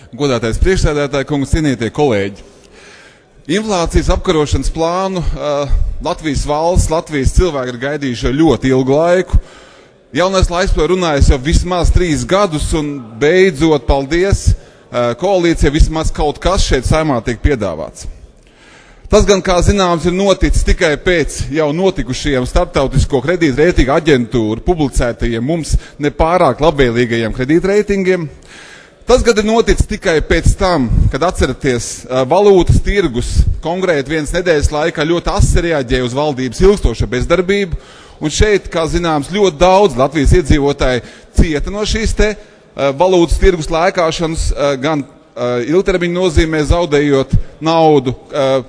Godātais priekšsēdētāji, kungs, cienītie kolēģi. Inflācijas apkarošanas plānu Latvijas valsts, Latvijas cilvēki ir gaidījuši ļoti ilgu laiku. Jaunais laiks to runājas jau vismaz 3 gadus, un beidzot, paldies, koalīcija vismaz kaut kas šeit saimā tiek piedāvāts. Tas gan, kā zināms, ir noticis tikai pēc jau notikušajiem starptautisko kredītreitingu aģentūru publicētajiem mums nepārāk labvēlīgajiem kredītreitingiem. Tas gan ir noticis tikai pēc tam, kad atceraties valūtas tirgus konkrēti 1 nedēļas laikā ļoti asi reaģēja uz valdības ilgstošo bezdarbību. Un šeit, kā zināms, ļoti daudz Latvijas iedzīvotāji cieta no šīs te valūtas tirgus lēkāšanas, gan ilgtermiņa nozīmē zaudējot naudu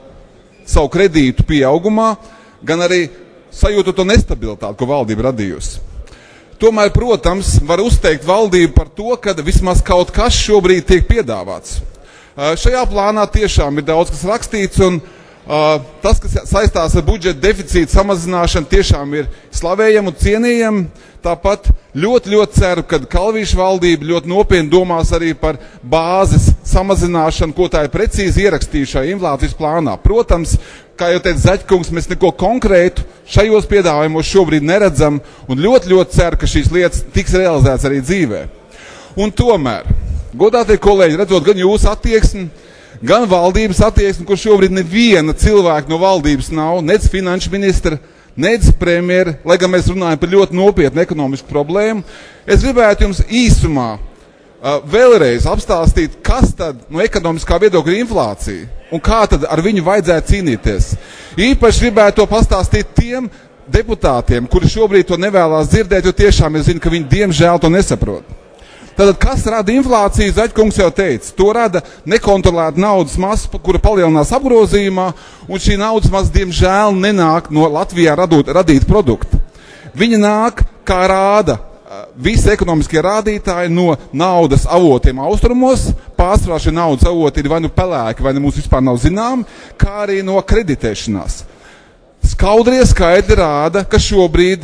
savu kredītu pieaugumā, gan arī sajūtu to nestabilitāti, ko valdība radījusi. Tomēr, protams, var uzteikt valdību par to, ka vismaz kaut kas šobrīd tiek piedāvāts. Šajā plānā tiešām ir daudz kas rakstīts, un tas, kas saistās ar budžeta deficīta samazināšanu, tiešām ir slavējami un cienījami. Tāpat ļoti ceru, ka Kalvīša valdība ļoti nopietni domās arī par bāzes samazināšanu, ko tā ir precīzi ierakstījušā inflācijas plānā. Protams, kā jau teica Zaķkungs, mēs neko konkrētu šajos piedāvājumos šobrīd neredzam, un ļoti ceru, ka šīs lietas tiks realizētas arī dzīvē. Un tomēr, godātie kolēģi, redzot gan jūsu attieksmi, gan valdības attieksmi, kur šobrīd neviena cilvēka no valdības nav, nec finanšu ministra, nec premjera, lai gan mēs runājam par ļoti nopietnu ekonomisku problēmu, es gribētu jums īsumā vēlreiz apstāstīt, kas tad no ekonomiskā viedokļa ir inflācija un kā tad ar viņu vajadzētu cīnīties. Īpaši gribētu to pastāstīt tiem deputātiem, kuri šobrīd to nevēlās dzirdēt, jo tiešām es zinu, ka viņi diemžēl to nesaprot. Tātad, kas rada inflāciju, Zaķkungs jau teica, to rada nekontrolēta naudas masa, kura palielinās apgrozījumā, un šī naudas masa, diemžēl, nenāk no Latvijā radīta produkta. Viņa nāk, kā rāda visi ekonomiskie rādītāji, no naudas avotiem austrumos, pārsvarā šie naudas avoti ir vai nu pelēki, vai nu mums vispār nav zinām, kā arī no kreditēšanās. Skaudrie skaitļi rāda, ka šobrīd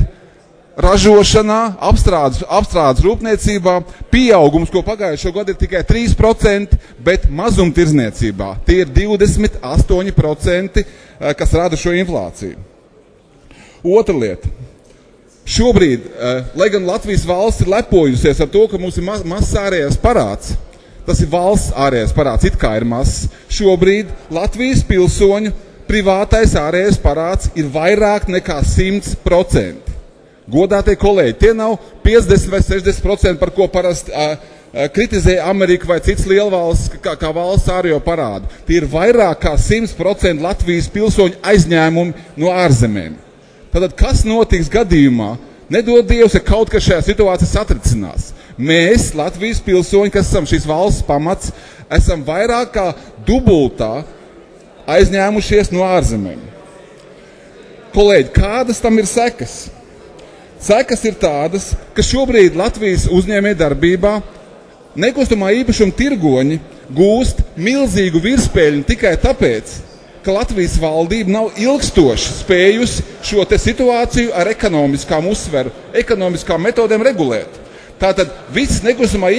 ražošanā, apstrādes rūpniecībā pieaugums, ko pagājušo gadu ir tikai 3%, bet mazumtirdzniecībā tie ir 28%, kas rada šo inflāciju. Otra lieta. Šobrīd, lai gan Latvijas valsts ir lepojusies ar to, ka mums ir mazs ārējais parāds, tas ir valsts ārējais parāds, it kā ir mazs, šobrīd Latvijas pilsoņu privātais ārējais parāds ir vairāk nekā 100%. Godātie kolēģi, tie nav 50 vai 60%, par ko parasti kritizē Ameriku vai citas lielvalsts, kā valsts ārējo parādu. Tie ir vairāk kā 100% Latvijas pilsoņu aizņēmumi no ārzemēm. Tātad, kas notiks gadījumā? Nedod Dievs, ja kaut kas šajā situācijā satricinās. Mēs, Latvijas pilsoņi, kas esam šīs valsts pamats, esam vairāk kā dubultā aizņēmušies no ārzemēm. Kolēģi, kādas tam ir sekas? Sekas ir tādas, ka šobrīd Latvijas uzņēmējdarbībā nekustamā īpašuma tirgoņi gūst milzīgu virspēļņu tikai tāpēc, ka Latvijas valdība nav ilgstoši spējusi šo te situāciju ar ekonomiskām uzsveru, ekonomiskām metodēm regulēt. Tātad viss nekustamā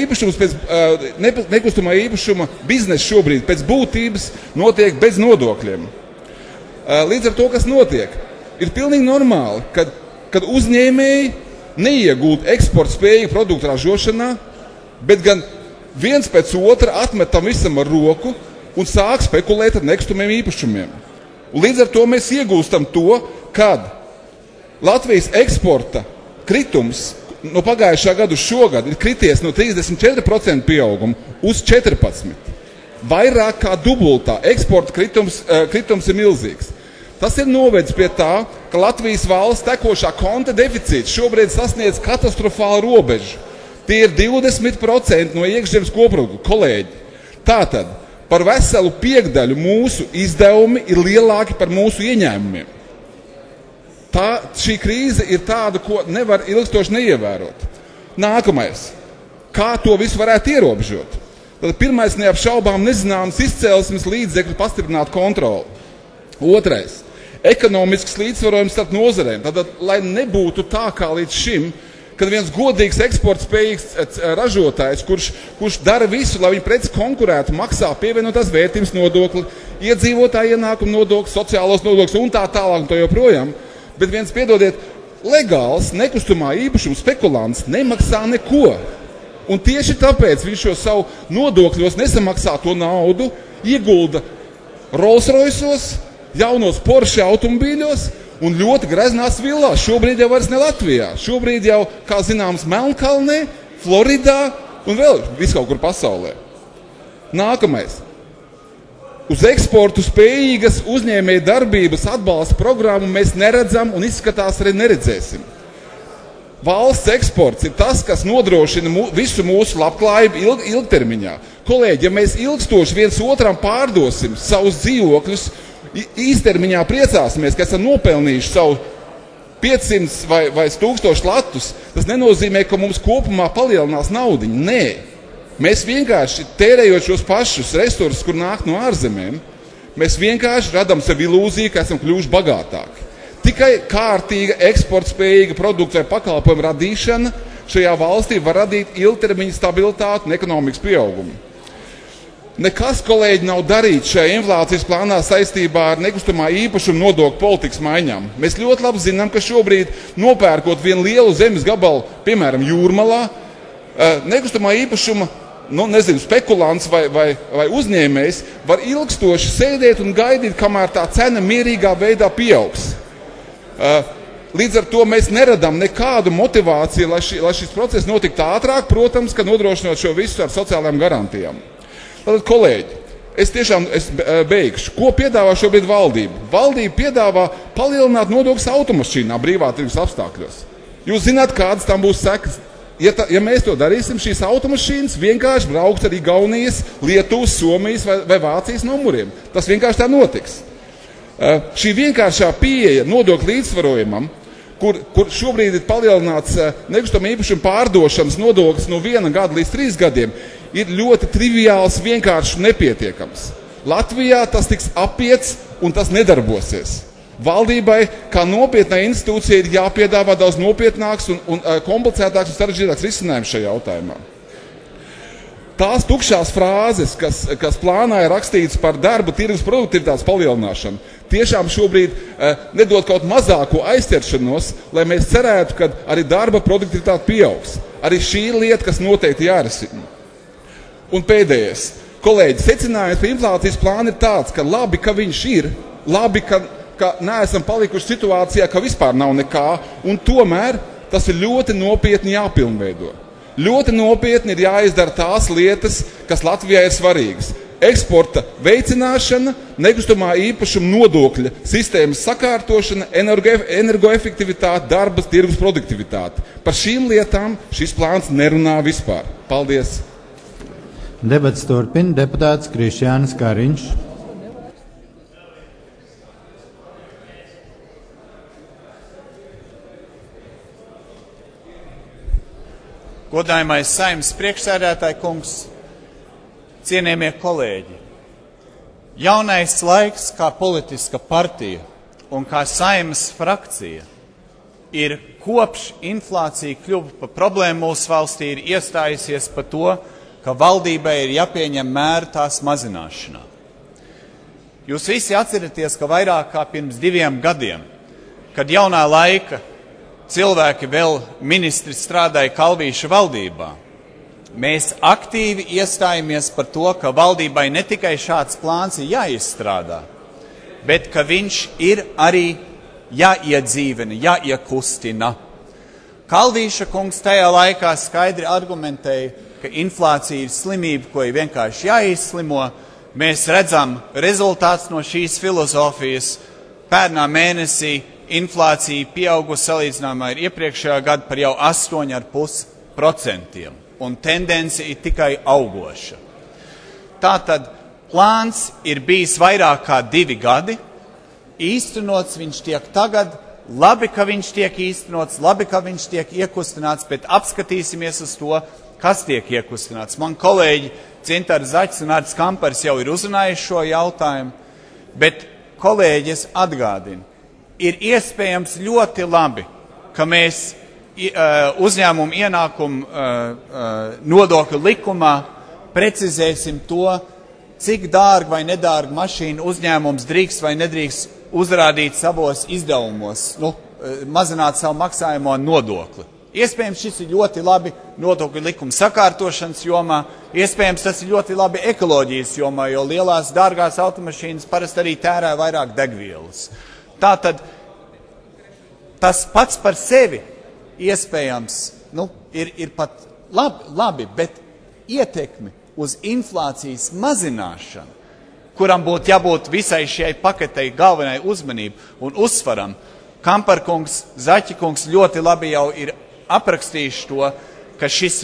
īpašuma biznesa šobrīd pēc būtības notiek bez nodokļiem. Līdz ar to, kas notiek, ir pilnīgi normāli, kad uzņēmēji neiegūt eksporta spēju produktu ražošanā, bet gan viens pēc otra atmet tam visam ar roku un sāk spekulēt ar nekustamiem īpašumiem. Un līdz ar to mēs iegūstam to, kad Latvijas eksporta kritums no pagājušā gada uz šogad ir krities no 34% pieauguma uz 14%. Vairāk kā dubultā eksporta kritums ir milzīgs. Tas ir novedis pie tā, ka Latvijas valsts tekošā konta deficīts šobrīd sasniedz katastrofālu robežu. Tie ir 20% no iekšzemes koprodukta, kolēģi. Tātad, par veselu piekdaļu mūsu izdevumi ir lielāki par mūsu ieņēmumiem. Šī krīze ir tāda, ko nevar ilgstoši neievērot. Nākamais. Kā to visu varētu ierobežot? Tad pirmais neapšaubām nezināms izcelsmes līdzekļu pastiprināt kontroli. Otrais. Ekonomisks līdzsvarojums starp nozarēm. Tātad, lai nebūtu tā kā līdz šim, Kad viens godīgs eksporta spējīgs ražotājs, kurš dara visu, lai viņa preces konkurētu, maksā pievienotās vērtības nodokli, iedzīvotāju ienākumu nodokli, sociālos nodokļus un tā tālāk un to joprojām, bet viens, piedodiet, legāls nekustamā īpašuma spekulants nemaksā neko. Un tieši tāpēc viņš šo savu nodokļos nesamaksāto naudu iegulda Rolls-Royce'os, jaunos Porsche automobīļos un ļoti greznās villās. Šobrīd jau vairs ne Latvijā. Šobrīd jau, kā zināms, Melnkalnē, Floridā un vēl viskaut kur pasaulē. Nākamais. Uz eksportu spējīgas uzņēmēja darbības atbalsta programmu mēs neredzam un izskatās arī neredzēsim. Valsts eksports ir tas, kas nodrošina visu mūsu labklājību ilgtermiņā. Kolēģi, ja mēs ilgstoši viens otram pārdosim savus dzīvokļus, īstermiņā priecāsimies, ka esam nopelnījuši savu 500 vai 1000 latus, tas nenozīmē, ka mums kopumā palielinās naudiņu. Nē. Mēs vienkārši tērējot šos pašus resursus, kur nāk no ārzemēm, mēs vienkārši radam sev ilūziju, ka esam kļuvuši bagātāki. Tikai kārtīga, eksportspējīga produkta vai pakalpojuma radīšana šajā valstī var radīt ilgtermiņa stabilitāti un ekonomikas pieaugumu. Nekas, kolēģi, nav darīts šajā inflācijas plānā saistībā ar nekustamā īpašuma nodokļu politikas maiņām. Mēs ļoti labi zinām, ka šobrīd nopērkot vienu lielu zemes gabalu, piemēram, Jūrmalā, nekustamā īpašuma spekulants vai uzņēmējs var ilgstoši sēdēt un gaidīt, kamēr tā cena mierīgā veidā pieaugs. Līdz ar to mēs neradām nekādu motivāciju, lai šis process notiktu ātrāk, protams, ka nodrošinot šo visu ar sociālajām garantijām. Tātad, kolēģi, es beigšu. Ko piedāvā šobrīd valdība? Valdība piedāvā palielināt nodokļus automašīnā brīvā tirgus apstākļos. Jūs zināt, kādas tam būs sekas? Ja mēs to darīsim, šīs automašīnas vienkārši brauks ar Igaunijas, Lietuvas, Somijas vai Vācijas numuriem. Tas vienkārši tā notiks. Šī vienkāršā pieeja nodokļu līdzsvarojumam, kur šobrīd ir palielināts nekustamā īpašuma pārdošanas nodoklis no 1 gada līdz 3 gadiem, ir ļoti triviāls, vienkārši nepietiekams. Latvijā tas tiks apiets un tas nedarbosies. Valdībai, kā nopietnai institūcijai, ir jāpiedāvā daudz nopietnāks un komplicētāks un sarežģītāks risinājums šajā jautājumā. Tās tukšās frāzes, kas plānā ir rakstītas par darba tirgus produktivitātes palielināšanu, tiešām šobrīd nedod kaut mazāko aizķeršanos, lai mēs cerētu, ka arī darba produktivitāte pieaugs. Arī šī lieta, kas noteikti jārisina. Un pēdējais. Kolēģi, secinājums par inflācijas plānu ir tāds, ka labi, ka viņš ir, labi, ka neesam palikuši situācijā, ka vispār nav nekā, un tomēr tas ir ļoti nopietni jāpilnveido. Ļoti nopietni ir jāizdara tās lietas, kas Latvijā ir svarīgas. Eksporta veicināšana, nekustamā īpašuma nodokļa sistēmas sakārtošana, energoefektivitāte, darba tirgus produktivitāte. Par šīm lietām šis plāns nerunā vispār. Paldies! Debats turpina deputāts Krišjānis Kariņš. Godājamais Saeimas priekšsēdētāja kungs, cienījamie kolēģi, jaunais laiks kā politiska partija un kā Saeimas frakcija ir kopš inflācija kļuva par problēmu mūsu valstī, ir iestājusies par to, ka valdībai ir jāpieņem mēri tās mazināšanā. Jūs visi atceraties, ka vairāk kā pirms 2 gadiem, kad jaunā laika cilvēki vēl ministri strādāja Kalvīša valdībā, mēs aktīvi iestājamies par to, ka valdībai ne tikai šāds plāns ir jāizstrādā, bet ka viņš ir arī jāiedzīvina, jāiekustina. Kalvīša kungs tajā laikā skaidri argumentēja, ka inflācija ir slimība, ko ir vienkārši jāizslimo. Mēs redzam rezultāts no šīs filozofijas. Pērnā mēnesī inflācija pieaugusi salīdzinājumā ar iepriekšējā gadu par jau 8,5%, un tendence ir tikai augoša. Tātad plāns ir bijis vairāk kā 2 gadi, īstenots viņš tiek tagad, labi, ka viņš tiek īstenots, labi, ka viņš tiek iekustināts, bet apskatīsimies uz to, kas tiek iekustināts. Man kolēģi Dzintara Zaķis un Arts Kampars jau ir uzrunājuši šo jautājumu, bet kolēģis atgādina, ir iespējams ļoti labi, ka mēs uzņēmumu ienākumu nodokļu likumā precizēsim to, cik dārga vai nedārga mašīna uzņēmums drīkst vai nedrīkst uzrādīt savos izdevumos, mazināt savu maksājumo nodokli. Iespējams, šis ir ļoti labi nodokļu likuma sakārtošanas jomā, iespējams, tas ir ļoti labi ekoloģijas jomā, jo lielās dārgās automašīnas parasti arī tērē vairāk degvielas. Tātad tas pats par sevi iespējams, ir pat labi, bet ietekmi uz inflācijas mazināšanu, kuram būtu jābūt visai šai paketei galvenai uzmanību un uzsvaram, Kamparkungs, Zaķikungs ļoti labi jau ir aprakstījuši to, ka šis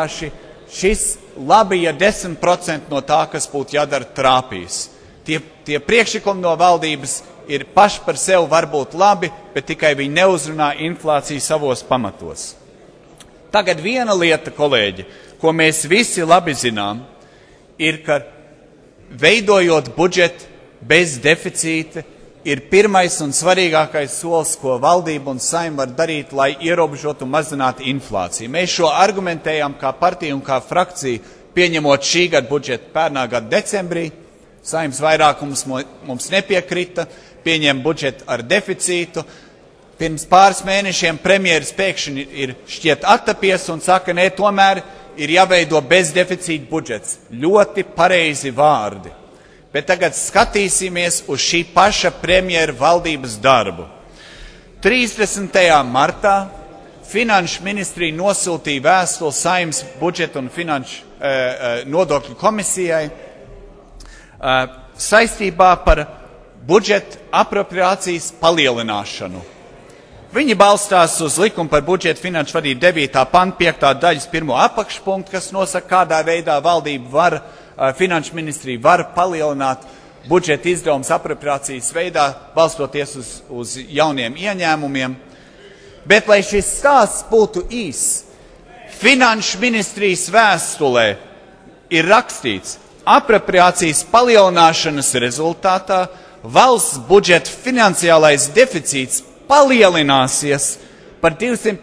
labi, ja 10% no tā, kas būtu jādara, trāpīs. Tie priekšlikumi no valdības ir paši par sevi varbūt labi, bet tikai viņi neuzrunā inflāciju savos pamatos. Tagad viena lieta, kolēģi, ko mēs visi labi zinām, ir, ka veidojot budžetu bez deficīta, ir pirmais un svarīgākais solis, ko valdība un Saeima var darīt, lai ierobežotu un mazinātu inflāciju. Mēs šo argumentējām kā partija un kā frakcija, pieņemot šī gada budžetu pērnā gada decembrī. Saeimas vairākums mums nepiekrita, pieņem budžetu ar deficītu. Pirms pāris mēnešiem premjeras pēkšņi ir šķiet attapies un saka, nē, tomēr ir jāveido bezdeficīta budžets. Ļoti pareizi vārdi. Bet tagad skatīsimies uz šī paša premjera valdības darbu. 30. martā Finanšu ministrija nosūtīja vēstuli Saeimas budžeta un finanšu nodokļu komisijai saistībā par budžeta apropriācijas palielināšanu. Viņi balstās uz likumu par budžetu finanšu vadību 9. panta 5. daļas 1. apakšpunktu, kas nosaka, kādā veidā valdība Finanšu ministrija var palielināt budžeta izdevumus apropriācijas veidā, balstoties uz jauniem ieņēmumiem. Bet, lai šis stāsts būtu īss, Finanšu ministrijas vēstulē ir rakstīts, apropriācijas palielināšanas rezultātā valsts budžeta finansiālais deficīts palielināsies par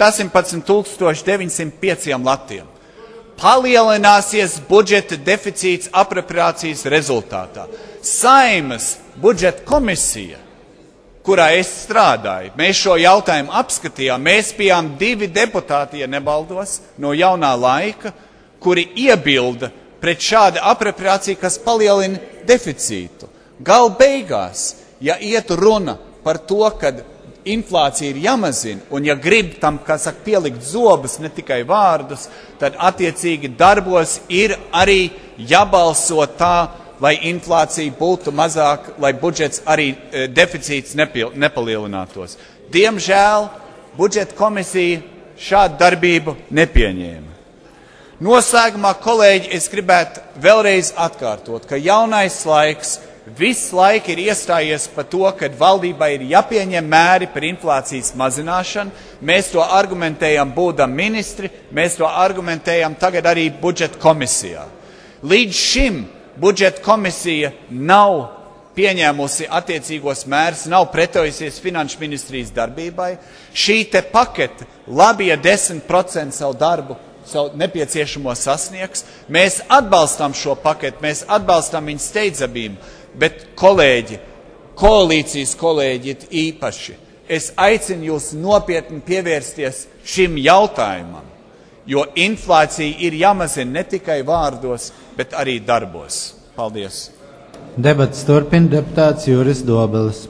218 905 latiem. Palielināsies budžeta deficīts apropriācijas rezultātā. Saeimas budžeta komisija, kurā es strādāju, mēs šo jautājumu apskatījām. Mēs bijām 2 deputāti, ja nebaldos, no jaunā laika, kuri iebilda pret šādu apropriāciju, kas palielina deficītu. Gal beigās, ja ietu runa par to, ka inflācija ir jāmazina, un ja grib tam, kā saka, pielikt zobus, ne tikai vārdus, tad attiecīgi darbos ir arī jābalso tā, lai inflācija būtu mazāk, lai budžets arī deficīts nepalielinātos. Diemžēl budžeta komisija šādu darbību nepieņēma. Noslēgumā, kolēģi, es gribētu vēlreiz atkārtot, ka jaunais laiks visu laiku ir iestājies par to, ka valdībai ir jāpieņem mēri par inflācijas mazināšanu. Mēs to argumentējam būdam ministri, mēs to argumentējam tagad arī budžeta komisijā. Līdz šim budžeta komisija nav pieņēmusi attiecīgos mērus, nav pretojusies finanšu ministrijas darbībai. Šī te pakete labi, ja 10% savu darbu, savu nepieciešamo sasniegs. Mēs atbalstam šo paketu, mēs atbalstam viņu steidzamību. Bet, kolēģi, koalīcijas kolēģi īpaši, es aicinu jūs nopietni pievērsties šim jautājumam, jo inflācija ir jāmazina ne tikai vārdos, bet arī darbos. Paldies! Debats turpina deputāts Juris Dobelis.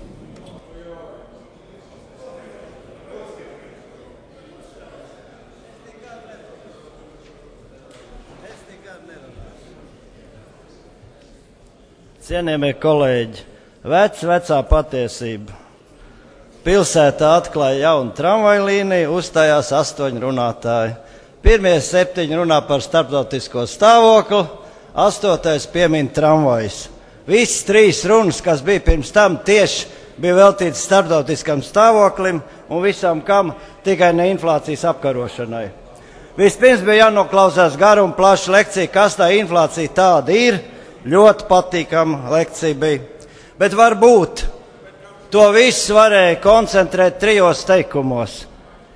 Cienījamie kolēģi, vecā patiesība. Pilsētā atklāja jaunu tramvaju līniju, uzstājās 8 runātāji. Pirmie 7 runā par starptautisko stāvokli, 8. piemin tramvajus. Visas 3 runas, kas bija pirms tam, tieši bija veltītas starptautiskam stāvoklim un visam kam, tikai ne inflācijas apkarošanai. Vispirms bija jānoklausās garu un plašu lekciju, kas tā inflācija tāda ir. Ļoti patīkama lekcija bija. Bet varbūt to visu varēja koncentrēt 3 teikumos.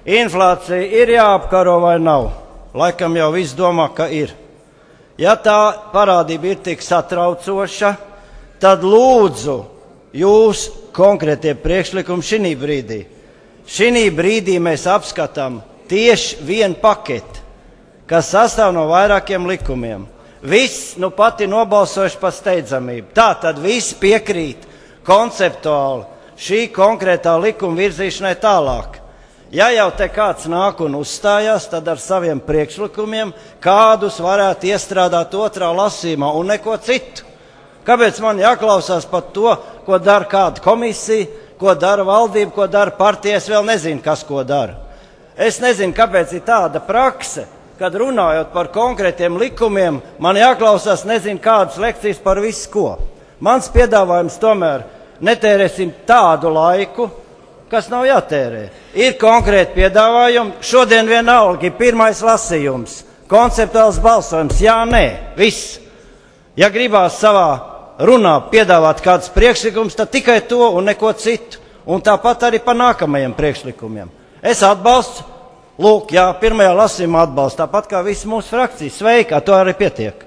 inflācija ir jāapkaro vai nav? Laikam jau viss domā, ka ir. Ja tā parādība ir tik satraucoša, tad lūdzu jūs konkrētie priekšlikumi šī brīdī. Šī brīdī mēs apskatām tieši vienu paketi, kas sastāv no vairākiem likumiem. Viss nu pati nobalsojuši par steidzamību. Tā tad visi piekrīt konceptuāli šī konkrētā likuma virzīšanai tālāk. Ja jau te kāds nāk un uzstājās, tad ar saviem priekšlikumiem, kādus varētu iestrādāt otrā lasījumā un neko citu. Kāpēc man jāklausās par to, ko dara kāda komisija, ko dara valdība, ko dara partija? Es vēl nezinu, kas ko dara. Es nezinu, kāpēc ir tāda prakse, kad runājot par konkrētiem likumiem, man jāklausās nezinu kādas lekcijas par visu ko. Mans piedāvājums tomēr netērēsim tādu laiku, kas nav jātērē. Ir konkrēti piedāvājumi, šodien vienalga ir pirmais lasījums, konceptuāls balsojums, jā, nē, viss. Ja gribās savā runā piedāvāt kādus priekšlikumus, tad tikai to un neko citu. Un tāpat arī par nākamajiem priekšlikumiem. Es atbalstu, lūk, jā, pirmajā lasījumā atbalstu, tāpat kā visi mūsu frakcijas. Sveiki, to arī pietiek.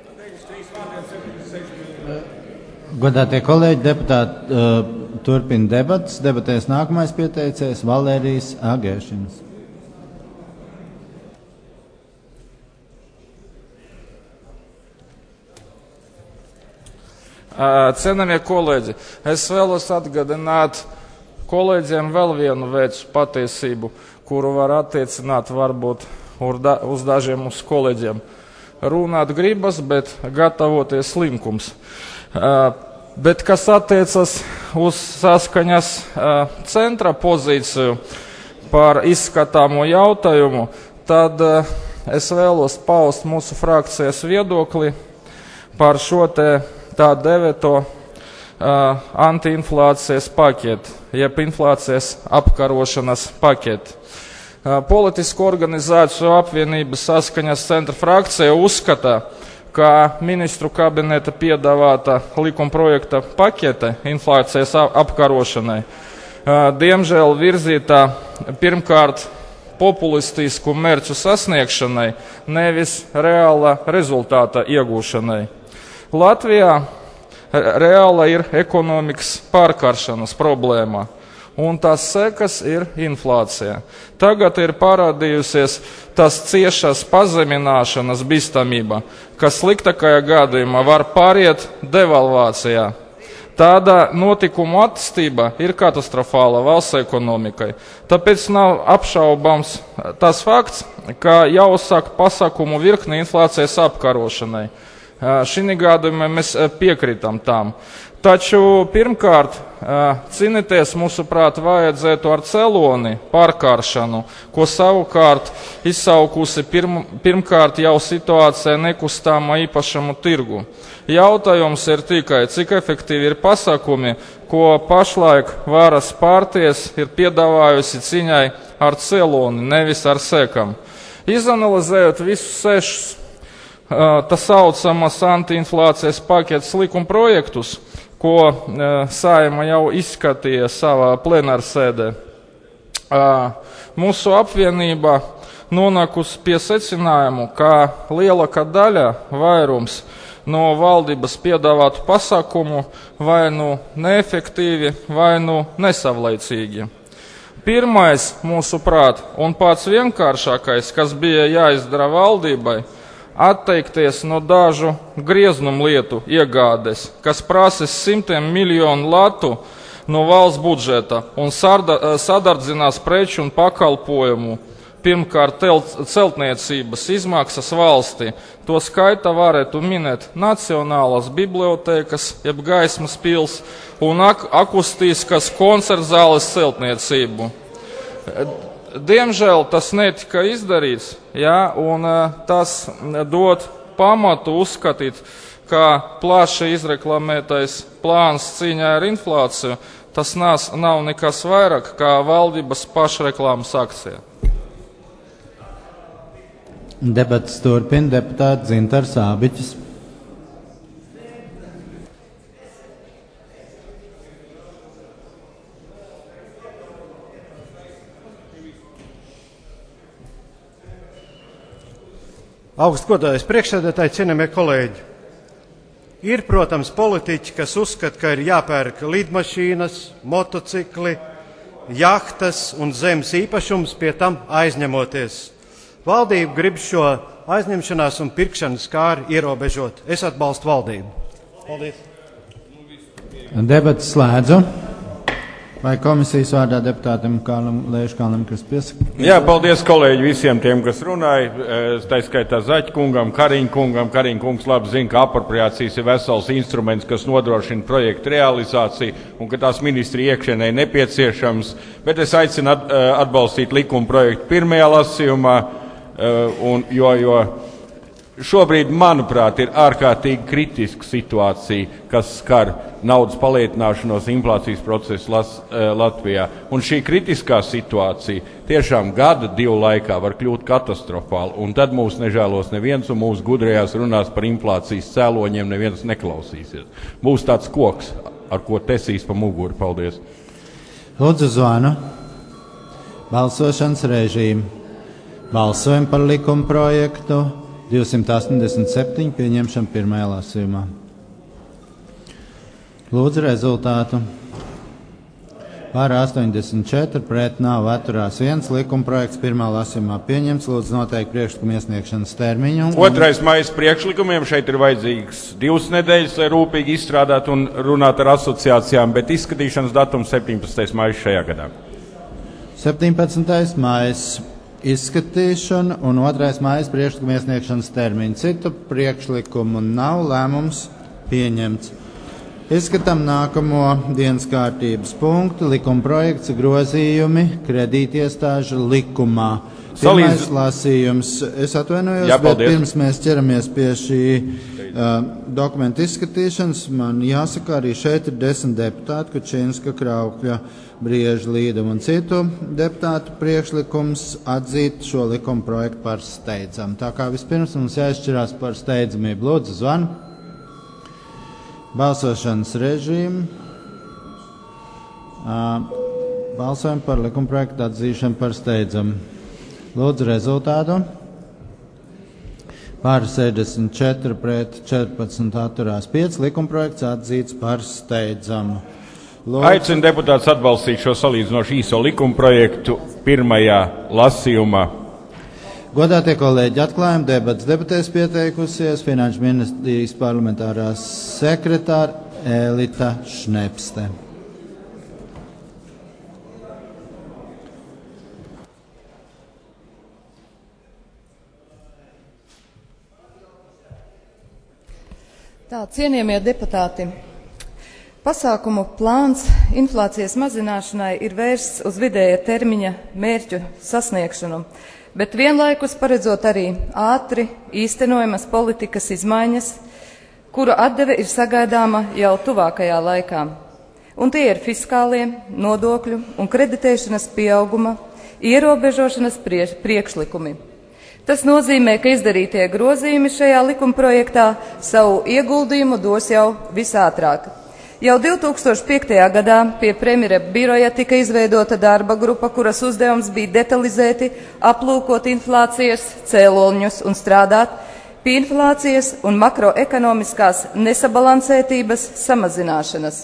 Godātie kolēģi, deputāti, turpina debatas. Debatēs nākamais pieteicējs Valērijas Agēšins. Cienījamie kolēģi, es vēlos atgādināt kolēģiem vēl vienu veidu patiesību, kuru var attiecināt varbūt uz dažiem mūsu kolēģiem. Runāt gribas, bet gatavoties slinkums. Bet kas attiecas uz saskaņas centra pozīciju par izskatāmo jautājumu, tad es vēlos paust mūsu frakcijas viedokli par šo tā devēto antiinflācijas paketi, jeb inflācijas apkarošanas paketi. Politisko organizāciju apvienības saskaņas centra frakcija uzskata, ka ministru kabineta piedāvāta likumprojekta pakete inflācijas apkarošanai, diemžēl virzītā pirmkārt populistisku mērķu sasniegšanai, nevis reāla rezultāta iegūšanai. Latvijā reāla ir ekonomikas pārkaršanas problēma, un tās sekas ir inflācija. Tagad ir parādījusies tās ciešas pazemināšanas bīstamība, kas sliktākajā gadījumā var pāriet devalvācijā. Tāda notikumu attīstība ir katastrofāla valsts ekonomikai. Tāpēc nav apšaubāms tas fakts, ka jāuzsāk pasākumu virkni inflācijas apkarošanai. Šī gadījumā mēs piekrītam tam. Taču pirmkārt, cīnīties, mūsuprāt, vajadzētu ar cēloni pārkāršanu, ko savukārt izsaukusi pirmkārt jau situācija nekustamā īpašumu tirgu. Jautājums ir tikai, cik efektīvi ir pasākumi, ko pašlaik varas partijas ir piedāvājusi cīņai ar cēloni, nevis ar sekam. Izanalizējot visus 6 tā saucamās antiinflācijas paketes likumprojektus, ko Saeima jau izskatīja savā plenārsēdē. Mūsu apvienība nonākusi pie secinājumu, ka lielākā daļa vairums no valdības piedāvātu pasākumu vai nu neefektīvi, vai nu nesavlaicīgi. Pirmais, mūsuprāt, un pats vienkāršākais, kas bija jāizdara valdībai, atteikties no dažu grieznumu lietu iegādes, kas prasīs simtiem miljonu latu no valsts budžeta un sadardzinās preču un pakalpojumu, pirmkārt celtniecības izmaksas valstī. To skaitā varētu minēt Nacionālās bibliotēkas, jeb Gaismas pils un akustiskas koncertzāles celtniecību. Diemžēl tas netika izdarīts, ja, un tas dod pamatu uzskatīt, ka plaši izreklamētais plāns cīņā ar inflāciju, tas nav nekas vairāk kā valdības pašreklāmas akcija. Debates turpina deputāts Dzintars Ābiķis. Augstgodājais priekšsēdētāji, cienījamie kolēģi. Ir, protams, politiķi, kas uzskata, ka ir jāpērk lidmašīnas, motocikli, jahtas un zemes īpašums, pie tam aizņemoties. Valdība grib šo aizņemšanās un pirkšanas kāri ierobežot. Es atbalstu valdību. Paldies. Debates slēdzu. Vai komisijas vārdā deputātam Lēškalnam, kas piesaka? Jā, paldies kolēģi visiem tiem, kas runāja. Tā skaitā Zaķa kungam, Kariņa kungam. Kariņa kungs labi zina, ka apropriācijas ir vesels instruments, kas nodrošina projektu realizāciju un ka tās ministri iekšienē nepieciešams. Bet es aicinu atbalstīt likuma projektu pirmajā lasījumā, jo šobrīd, manuprāt, ir ārkārtīgi kritiska situācija, kas skar naudas palielināšanos inflācijas procesu Latvijā. Un šī kritiskā situācija tiešām gada, 2 laikā var kļūt katastrofāla. Un tad mūs nežēlos neviens un mūsu gudrajās runās par inflācijas cēloņiem neviens neklausīsies. Būs tāds koks, ar ko tesīs pa muguru. Paldies. Lūdzu zvanu. Balsošanas režīmu. Balsojam par likuma projektu. 287 pieņemšana pirmajā lasījumā. Lūdzu rezultātu. Par 84, pret nav, atturās 1. Likuma projekts pirmā lasījumā pieņemts. Lūdzu noteikti priekšlikumu iesniegšanas termiņu. 2. maijas priekšlikumiem šeit ir vajadzīgs 2 nedēļas, lai rūpīgi izstrādāt un runāt ar asociācijām, bet izskatīšanas datums 17. maijas šajā gadā. 17. maijas. Izskatīšana un 2. maijas priekšlikuma iesniegšanas termiņu. Citu priekšlikumu nav, lēmums pieņemts. Izskatām nākamo dienas kārtības punktu. Likuma projekts grozījumi kredītiestāžu likumā. Pirmais lasījums. Es atvainojos, bet pirms mēs ķeramies pie šī dokumenta izskatīšanas, man jāsaka, arī šeit ir 10 deputāti, Kučinska, Kraukļa, Brieža, Līduma un citu deputātu priekšlikums atzīt šo likuma projektu par steidzamu. Tā kā vispirms mums jāizšķirās par steidzamību. Lūdzu, zvanu. Balsošanas režīmu. Balsojam par likuma projektu atzīšanu par steidzamu. Lūdzu rezultātu. Par 64 pret 14 atturās 5. Likumprojekts atzīts par steidzamu. Aicinu deputātus atbalstīt šo salīdzinoši īso likumprojektu pirmajā lasījumā. Godātie kolēģi, atklājam debats. Debatēs pieteikusies Finanšu ministrijas parlamentārā sekretāra Ēlita Šnepste. Tā, cienījamie deputāti, pasākumu plāns inflācijas mazināšanai ir vērsts uz vidēja termiņa mērķu sasniegšanu, bet vienlaikus paredzot arī ātri īstenojamas politikas izmaiņas, kuru atdeve ir sagaidāma jau tuvākajā laikā. Un tie ir fiskālie, nodokļu un kreditēšanas pieauguma, ierobežošanas priekšlikumi. Tas nozīmē, ka izdarītie grozījumi šajā likumprojektā savu ieguldījumu dos jau visātrāk. Jau 2005. gadā pie premjera biroja tika izveidota darba grupa, kuras uzdevums bija detalizēti aplūkot inflācijas cēloņus un strādāt pie inflācijas un makroekonomiskās nesabalansētības samazināšanas.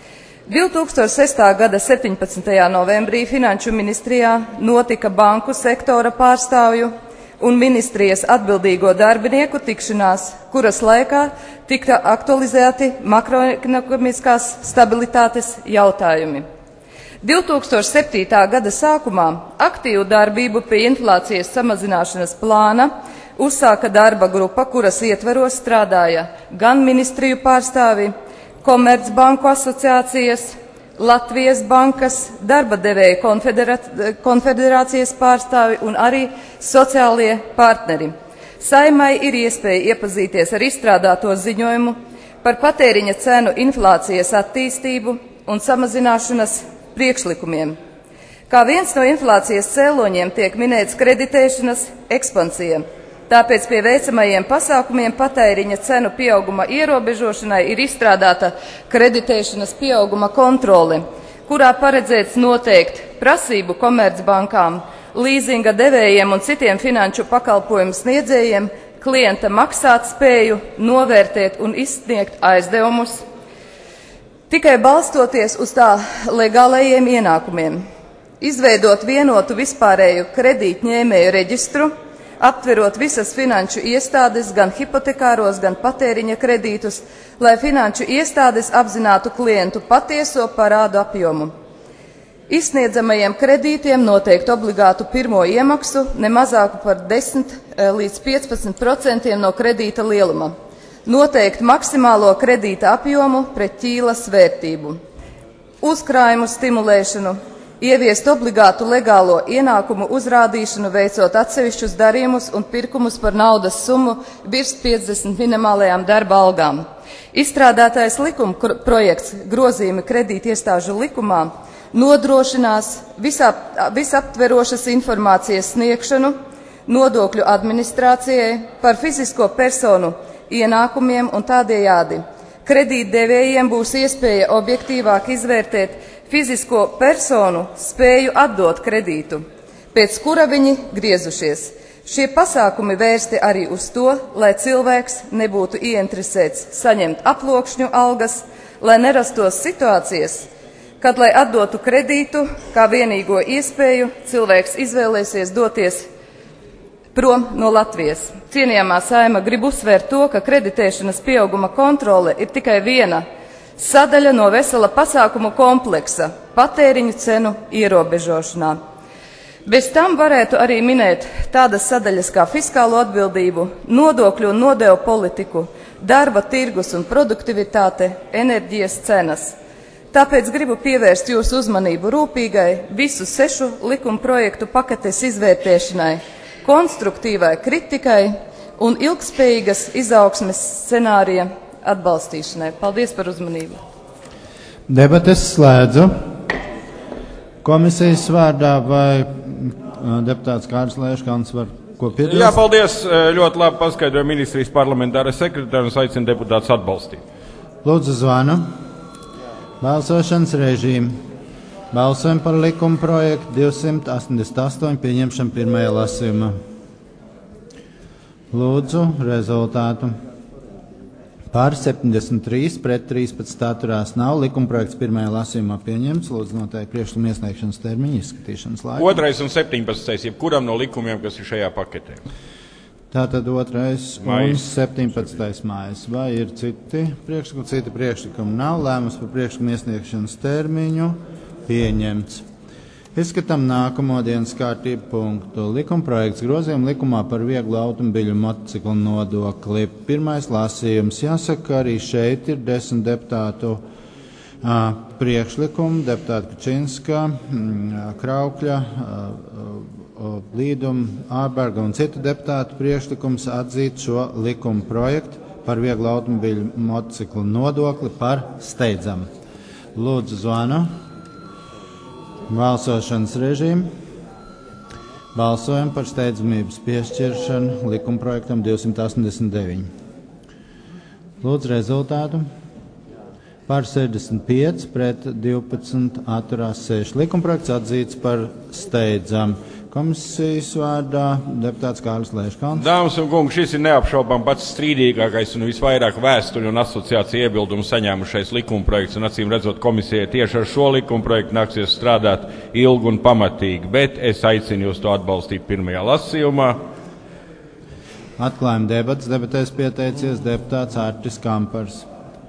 2006. gada 17. novembrī Finanšu ministrijā notika banku sektora pārstāvju un ministrijas atbildīgo darbinieku tikšanās, kuras laikā tika aktualizēti makroekonomiskās stabilitātes jautājumi. 2007. gada sākumā aktīvu darbību pie inflācijas samazināšanas plāna uzsāka darba grupa, kuras ietveros strādāja gan ministriju pārstāvi, Komercbanku asociācijas, Latvijas bankas, darba devēju konfederācijas pārstāvi un arī sociālie partneri. Saimai ir iespēja iepazīties ar izstrādāto ziņojumu par patēriņa cenu inflācijas attīstību un samazināšanas priekšlikumiem. Kā viens no inflācijas cēloņiem tiek minēts kreditēšanas ekspansija. Tāpēc pie veicamajiem pasākumiem patēriņa cenu pieauguma ierobežošanai ir izstrādāta kreditēšanas pieauguma kontrole, kurā paredzēts noteikt prasību komercbankām, līzinga devējiem un citiem finanšu pakalpojumu sniedzējiem klienta maksāt spēju, novērtēt un izsniegt aizdevumus, tikai balstoties uz tā legālajiem ienākumiem, izveidot vienotu vispārēju kredītņēmēju reģistru, aptverot visas finanšu iestādes, gan hipotekāros, gan patēriņa kredītus, lai finanšu iestādes apzinātu klientu patieso parādu apjomu. Izsniedzamajiem kredītiem noteikt obligātu pirmo iemaksu ne mazāku par 10 līdz 15% no kredīta lieluma. Noteikt maksimālo kredīta apjomu pret ķīlas vērtību. Uzkrājumu stimulēšanu, ieviest obligātu legālo ienākumu uzrādīšanu, veicot atsevišķus darījumus un pirkumus par naudas summu virs 50 minimālajām darba algām. Izstrādātais likuma projekts grozījumi kredītiestāžu likumā nodrošinās visaptverošas informācijas sniegšanu nodokļu administrācijai par fizisko personu ienākumiem un tādējādi kredītdevējiem būs iespēja objektīvāk izvērtēt fizisko personu spēju atdot kredītu, pēc kura viņi griezušies. Šie pasākumi vērsti arī uz to, lai cilvēks nebūtu ieinteresēts saņemt aploksņu algas, lai nerastos situācijas, kad, lai atdotu kredītu, kā vienīgo iespēju, cilvēks izvēlēsies doties prom no Latvijas. Cienījamā Saeima, grib uzsvērt to, ka kreditēšanas pieauguma kontrole ir tikai viena sadaļa no vesela pasākumu kompleksa patēriņu cenu ierobežošanā. Bez tam varētu arī minēt tādas sadaļas kā fiskālo atbildību, nodokļu un nodevu politiku, darba tirgus un produktivitāte, enerģijas cenas. Tāpēc gribu pievērst jūsu uzmanību rūpīgai visu 6 likuma projektu paketes izvērtēšanai, konstruktīvai kritikai un ilgspējīgas izaugsmes scenārija atbalstīšanai. Paldies par uzmanību. Debates slēdzu. Komisijas vārdā vai deputāts Kārlis Lēškans var ko piebilst? Jā, paldies. Ļoti labi paskaidroja ministrijas parlamentārais sekretārs un aicina deputātus atbalstīt. Lūdzu zvanu. Balsošanas režīmu. Balsojam par likuma projektu 288 pieņemšanu pirmajā lasījumā. Lūdzu rezultātu. Par 73, pret 13 atturās nav. Likuma projekts pirmajā lasījumā pieņemts. Lūdzu noteikti priekšlikuma iesniegšanas termiņu izskatīšanas laiku. 2. un 17. jebkuram no likumiem, kas ir šajā paketē. Tātad 2. un 17. mājas. Vai ir citi priekšlikumi? Citi priekšlikumi nav. Lēmums par priekšlikumu iesniegšanas termiņu pieņemts. Izskatām nākamo dienas kārtību punktu. Likuma projekts grozījuma likumā par vieglu automobiļu motociklu nodokli. Pirmais lasījums. Jāsaka, arī šeit ir 10 deputātu priekšlikumu. Deputāta Kačinska, Kraukļa, Līduma, Ārberga un citu deputātu priekšlikums atzīt šo likuma projektu par vieglu automobiļu motociklu nodokli par steidzamu. Lūdzu zvanu. Balsošanas režīmu. Balsojam par steidzamības piešķiršanu likuma projektam 289. Lūdzu rezultātu. Par 65, pret 12 atturās 6. Likuma projekts atzīts par steidzamu. Komisijas vārdā deputāts Kārlis Lēškans. Dāmas un kungi, šis ir neapšaubām pats strīdīgākais un visvairāk vēstuļu un asociāciju iebildumu saņēmušais likuma projekts, un acīm redzot komisijai tieši ar šo likuma projektu nāksies strādāt ilgi un pamatīgi, bet es aicinu jūs to atbalstīt pirmajā lasījumā. Atklājam debatas. Debatēs pieteicies deputāts Ārtis Kampars.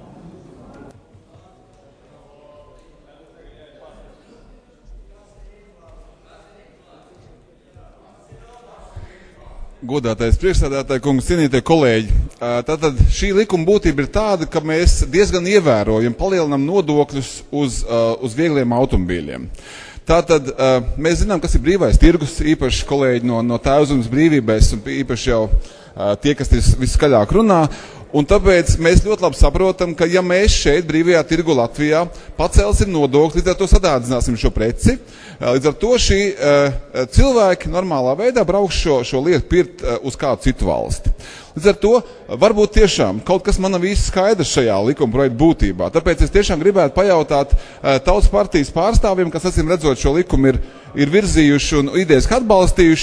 Godātais priekšsēdētāji kungs, cienītie kolēģi. Tātad šī likuma būtība ir tāda, ka mēs diezgan ievērojam palielinam nodokļus uz viegliem automobīļiem. Tātad mēs zinām, kas ir brīvais tirgus, īpaši kolēģi no Tēvzemes brīvības, un īpaši jau tie, kas viskaļāk runā. Un tāpēc mēs ļoti labi saprotam, ka ja mēs šeit brīvajā tirgu Latvijā pacelsim nodokli, līdz ar to sadārdzināsim šo preci, līdz ar to šī cilvēki normālā veidā brauks šo lietu pirkt uz kādu citu valsti. Līdz ar to varbūt tiešām kaut kas man nav īsti skaidrs šajā likuma projekta būtībā. Tāpēc es tiešām gribētu pajautāt Tautas partijas pārstāvjiem, kas acīm redzot šo likumu ir virzījuši un idejas atbalstījuši,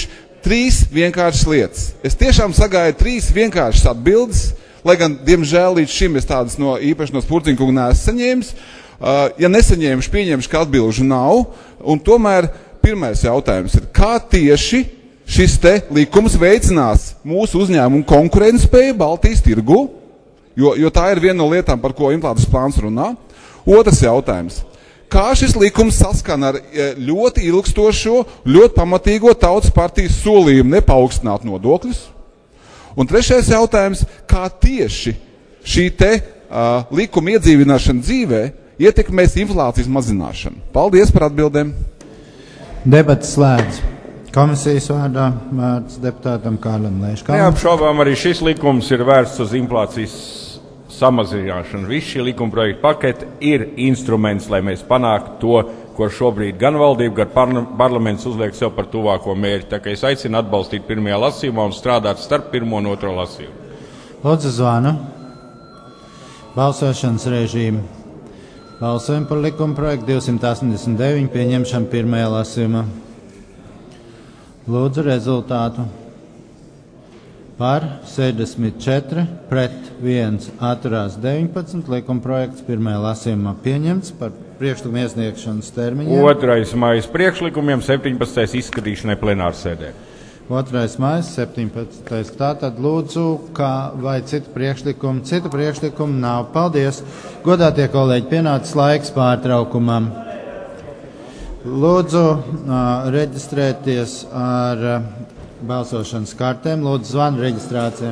3 vienkāršas lietas. Es tiešām sagaidu 3 vienkāršas atbildes, lai gan, diemžēl, līdz šim es tādas īpaši no Spurciņkunga neesmu saņēmis. Ja nesaņēmuši, pieņemšu, ka atbilžu nav. Un tomēr pirmais jautājums ir, kā tieši šis te likums veicinās mūsu uzņēmumu konkurētspēju Baltijas tirgu, jo tā ir viena no lietām, par ko inflācijas plāns runā. Otrs jautājums. Kā šis likums saskana ar ļoti ilgstošo, ļoti pamatīgo Tautas partijas solījumu nepaukstināt nodokļus? Un trešais jautājums, kā tieši šī te likuma iedzīvināšana dzīvē ietekmēs inflācijas mazināšanu? Paldies par atbildēm. Debats slēdz. Komisijas vārdā vārds deputātam Kārlim Leiškam. Neapšaubām arī šis likums ir vērsts uz inflācijas samazināšanu. Viss šī likuma projekta pakete ir instruments, lai mēs panāktu to, ko šobrīd gan valdība, gan parlaments uzliek sev par tuvāko mērķi. Tā kā es aicinu atbalstīt pirmajā lasījumā un strādāt starp pirmo un otro lasījumu. Lūdzu zvanu. Balsošanas režīmu. Balsojam par likuma projektu 289 pieņemšanu pirmajā lasījumā. Lūdzu rezultātu. Par 64, pret 1, atturās 19, likuma projekts pirmajā lasījumā pieņemts par priekšlikumu iesniegšanas termiņiem. 2. maijas priekšlikumiem, 17. izskatīšanai plenārsēdē. 2. maijas, 17. Tātad lūdzu, vai citu priekšlikumu nav. Paldies. Godātie kolēģi, pienācis laiks pārtraukumam. Lūdzu reģistrēties ar balsošanas kartēm. Lūdzu, zvanu reģistrācijā.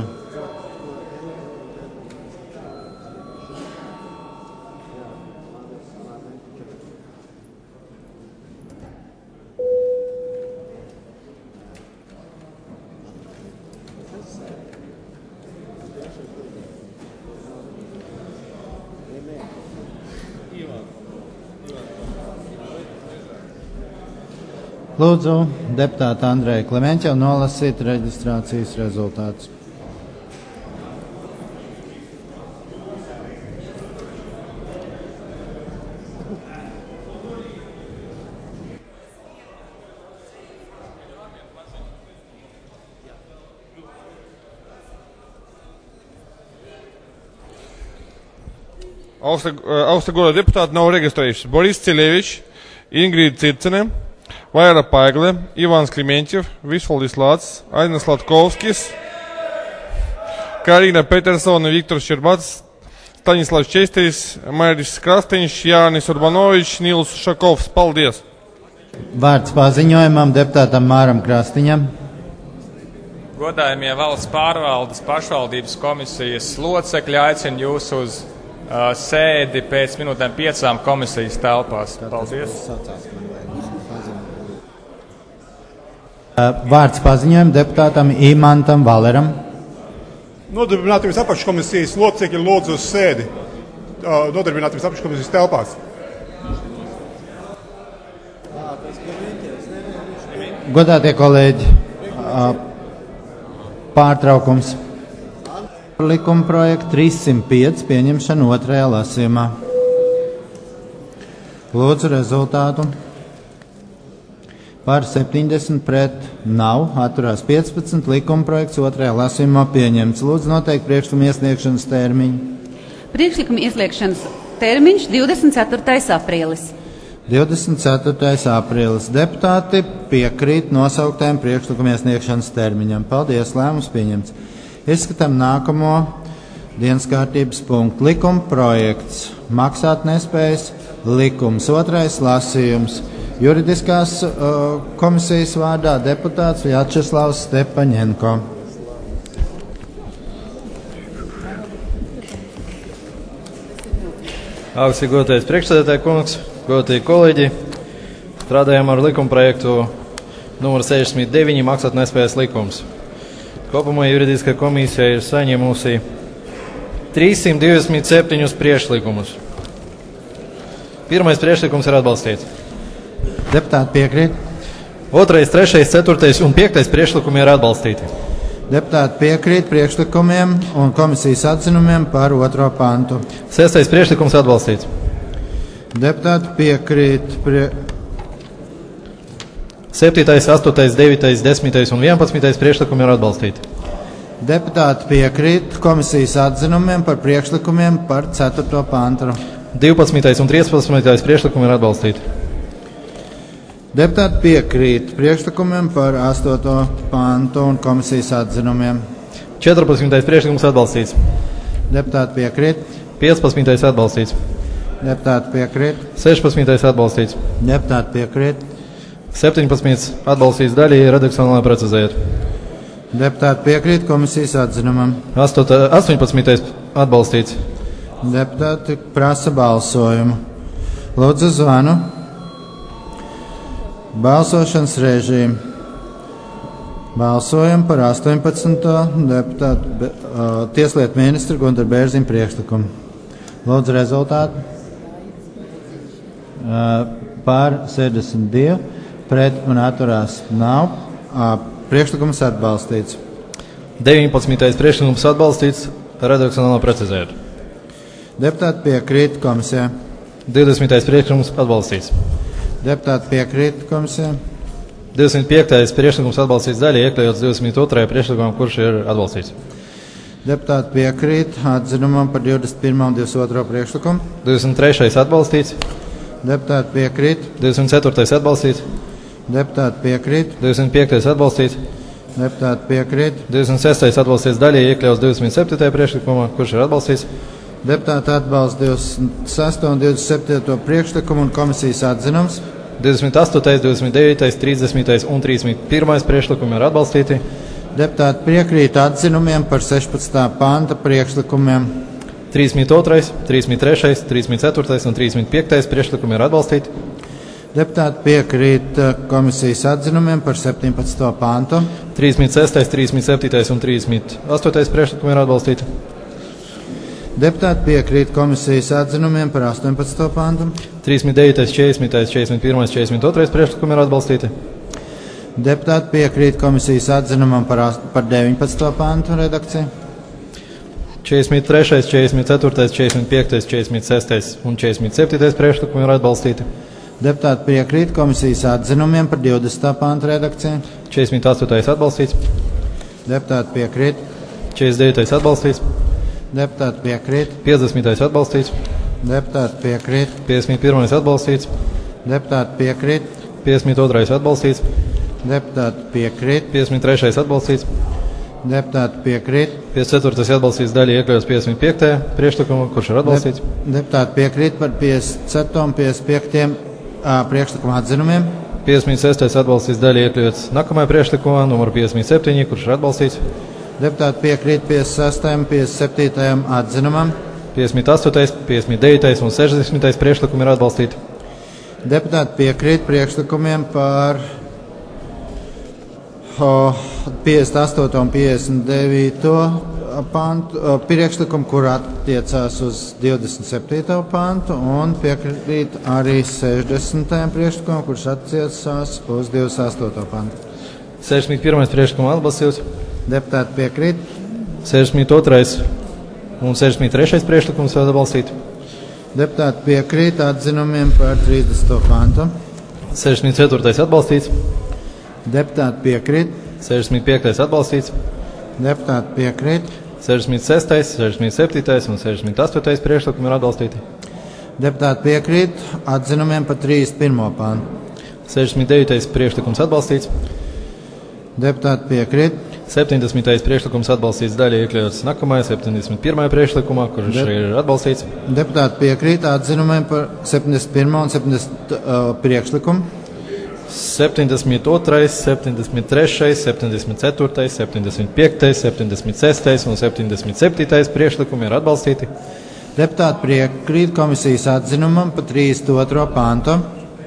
Lūdzu, deputāta Andreja Klemenķeva nolasīt reģistrācijas rezultātus. Augsta goda deputāti nav reģistrējuši Boris Ceļevičs, Ingrīda Circene, Vaira Paigle, Ivāns Klimeņķev, Visvaldis Lācis, Ainas Latkovskis, Karina Petersona, Viktors Šerbats, Staņislavs Česteris, Mairis Krasteņš, Jānis Urbanovičs, Nils Šakovs. Paldies! Vārds paziņojumam deputātam Māram Krastiņam. Godājumie valsts pārvaldes pašvaldības komisijas locekļi aicina jūs uz sēdi pēc minūtēm 5 komisijas telpās. Paldies! Vārds paziņojumam deputātam Imantam Valeram. Nodarbinātības apakškomisijas locekļi lūdzu uz sēdi Nodarbinātības apakškomisijas telpās. Godātie kolēģi, pārtraukums. Likuma projekta 305 pieņemšana 2. lasījumā. Lūdzu rezultātu. Par 70 pret nav, atturās 15, likuma projekts 2. lasījumā pieņemts. Lūdzu noteikt priekšlikuma iesniegšanas termiņu. Priekšlikuma iesniegšanas termiņš 24. aprīlis. 24. aprīlis. Deputāti piekrīt nosauktējiem priekšlikuma iesniegšanas termiņam. Paldies, lēmums pieņemts. Izskatām nākamo dienas kārtības punktu. Likuma projekts, maksāt nespējas, likums 2. lasījums. Juridiskās komisijas vārdā deputāts Vjačeslavs Stepaņenko. Augsti godātais priekšsēdētāj kungs, godātie kolēģi, strādājam ar likuma projektu numur 69 maksātnespējas likums. Kopumā juridiskā komisija ir saņēmusi 327 priekšlikumus. Pirmais priekšlikums ir atbalstīts. Deputāti piekrīt. 2., 3., 4. un 5. priekšlikumi ir atbalstīti. Deputāti piekrīt priekšlikumiem un komisijas atzinumiem par 2. pantu. 6. priekšlikums atbalstīts. Deputāti piekrīt 7., 8., 9., 10. un 11. priekšlikumi ir atbalstīti. Deputāti piekrīt komisijas atzinumiem par priekšlikumiem par 4. pantu. 12. un 13. priekšlikumi ir atbalstīti. Deputāti piekrīt priekšlikumiem par 8. pantu un komisijas atzinumiem. 14. priekšlikums atbalstīts. Deputāti piekrīt. 15. atbalstīts. Deputāti piekrīt. 16. atbalstīts. Deputāti piekrīt. 17. atbalstīts daļai redakcionāli precizējot. Deputāti piekrīt komisijas atzinumam. 18. atbalstīts. Deputāti prasa balsojumu. Lūdzu zvanu. Balsošanas režīmu. Balsojam par 18. deputātu tieslietu ministru Gundaru Bērziņu priekšlikumu. Lūdzu rezultātu. Par 62, pret un atturās nav. Priekšlikums atbalstīts. 19. priekšlikums atbalstīts, redakcionāli precizējot. Deputāti piekrīt komisijā. 20. priekšlikums atbalstīts. Deputāti piekrīt komisijā. 25. priekšlikums atbalstīts daļai, iekļaujot 22. priekšlikumam, kurš ir atbalstīts. Deputāti piekrīt atzinumam par 21. un 22. priekšlikumu. 23. atbalstīts. Deputāti piekrīt. 24. atbalstīts. Deputāti piekrīt. 25. atbalstīts. Deputāti piekrīt. 26. atbalstīts daļai, iekļaujot 27. priekšlikumā, kurš ir atbalstīts. Deputāti atbalsta 26. un 27. priekšlikumu un komisijas atzinums. 28., 29., 30. un 31. priekšlikumi ir atbalstīti. Deputāti piekrīt atzinumiem par 16. panta priekšlikumiem. 32., 33., 34. un 35. priekšlikumi ir atbalstīti. Deputāti piekrīt komisijas atzinumiem par 17. pantu. 36., 37. un 38. priekšlikumi ir atbalstīti. Deputāti piekrīt komisijas atzinumiem par 18. pantu. 39., 40., 41., 42. priekšlikumi ir atbalstīti. Deputāti piekrīt komisijas atzinumam par 19. pantu redakciju. 43., 44., 45., 46. un 47. priekšlikumi ir atbalstīti. Deputāti piekrīt komisijas atzinumiem par 20. pantu redakciju. 48. atbalstīts. Deputāti piekrīt. 49. atbalstīts. Deputāti piekrīt. 50. atbalstīts. Deputāti piekrīt. 51. atbalstīts. Deputāti piekrīt. 52. atbalstīts. Deputāti piekrīt. 53. atbalstīts. Deputāti piekrīt. 54. atbalstīts daļai, iekļaujot 55. priekšlikumu, kurš ir atbalstīts. Deputāti piekrīt par 54. un 55. priekšlikumu atzinumiem. 56. atbalstīts daļai, iekļaujot nākamajā priekšlikumā, numur 57, kurš ir atbalstīts. Deputāti piekrīt 56. un 57. atzinumam. 58., 59. un 60. priekšlikumi ir atbalstīti. Deputāti piekrīt priekšlikumiem par 58. un 59. pantu, priekšlikumu, kur attiecās uz 27. pantu, un piekrīt arī 60. priekšlikumam, kurš attiecās uz 28. pantu. 61. priekšlikums atbalstīts. Deputāti piekrīt. 62. un 63. priekšlikums atbalstīti. Deputāti piekrīt atzinumiem par 30. pantu. 64. atbalstīts. Deputāti piekrīt. 65. atbalstīts. Deputāti piekrīt. 66., 67. un 68. priekšlikumi ir atbalstīti. Deputāti piekrīt atzinumiem par 31. pantu. 69. priekšlikums atbalstīts. Deputāti piekrīt. 70. priekšlikums atbalstīts daļai, iekļauts nākamajā 71. priekšlikumā, kurš ir atbalstīts. Deputāti piekrīt atzinumiem par 71. un 70. priekšlikumu. 72., 73., 74., 75., 76. un 77. priekšlikumi ir atbalstīti. Deputāti piekrīt komisijas atzinumam par 32. pantu.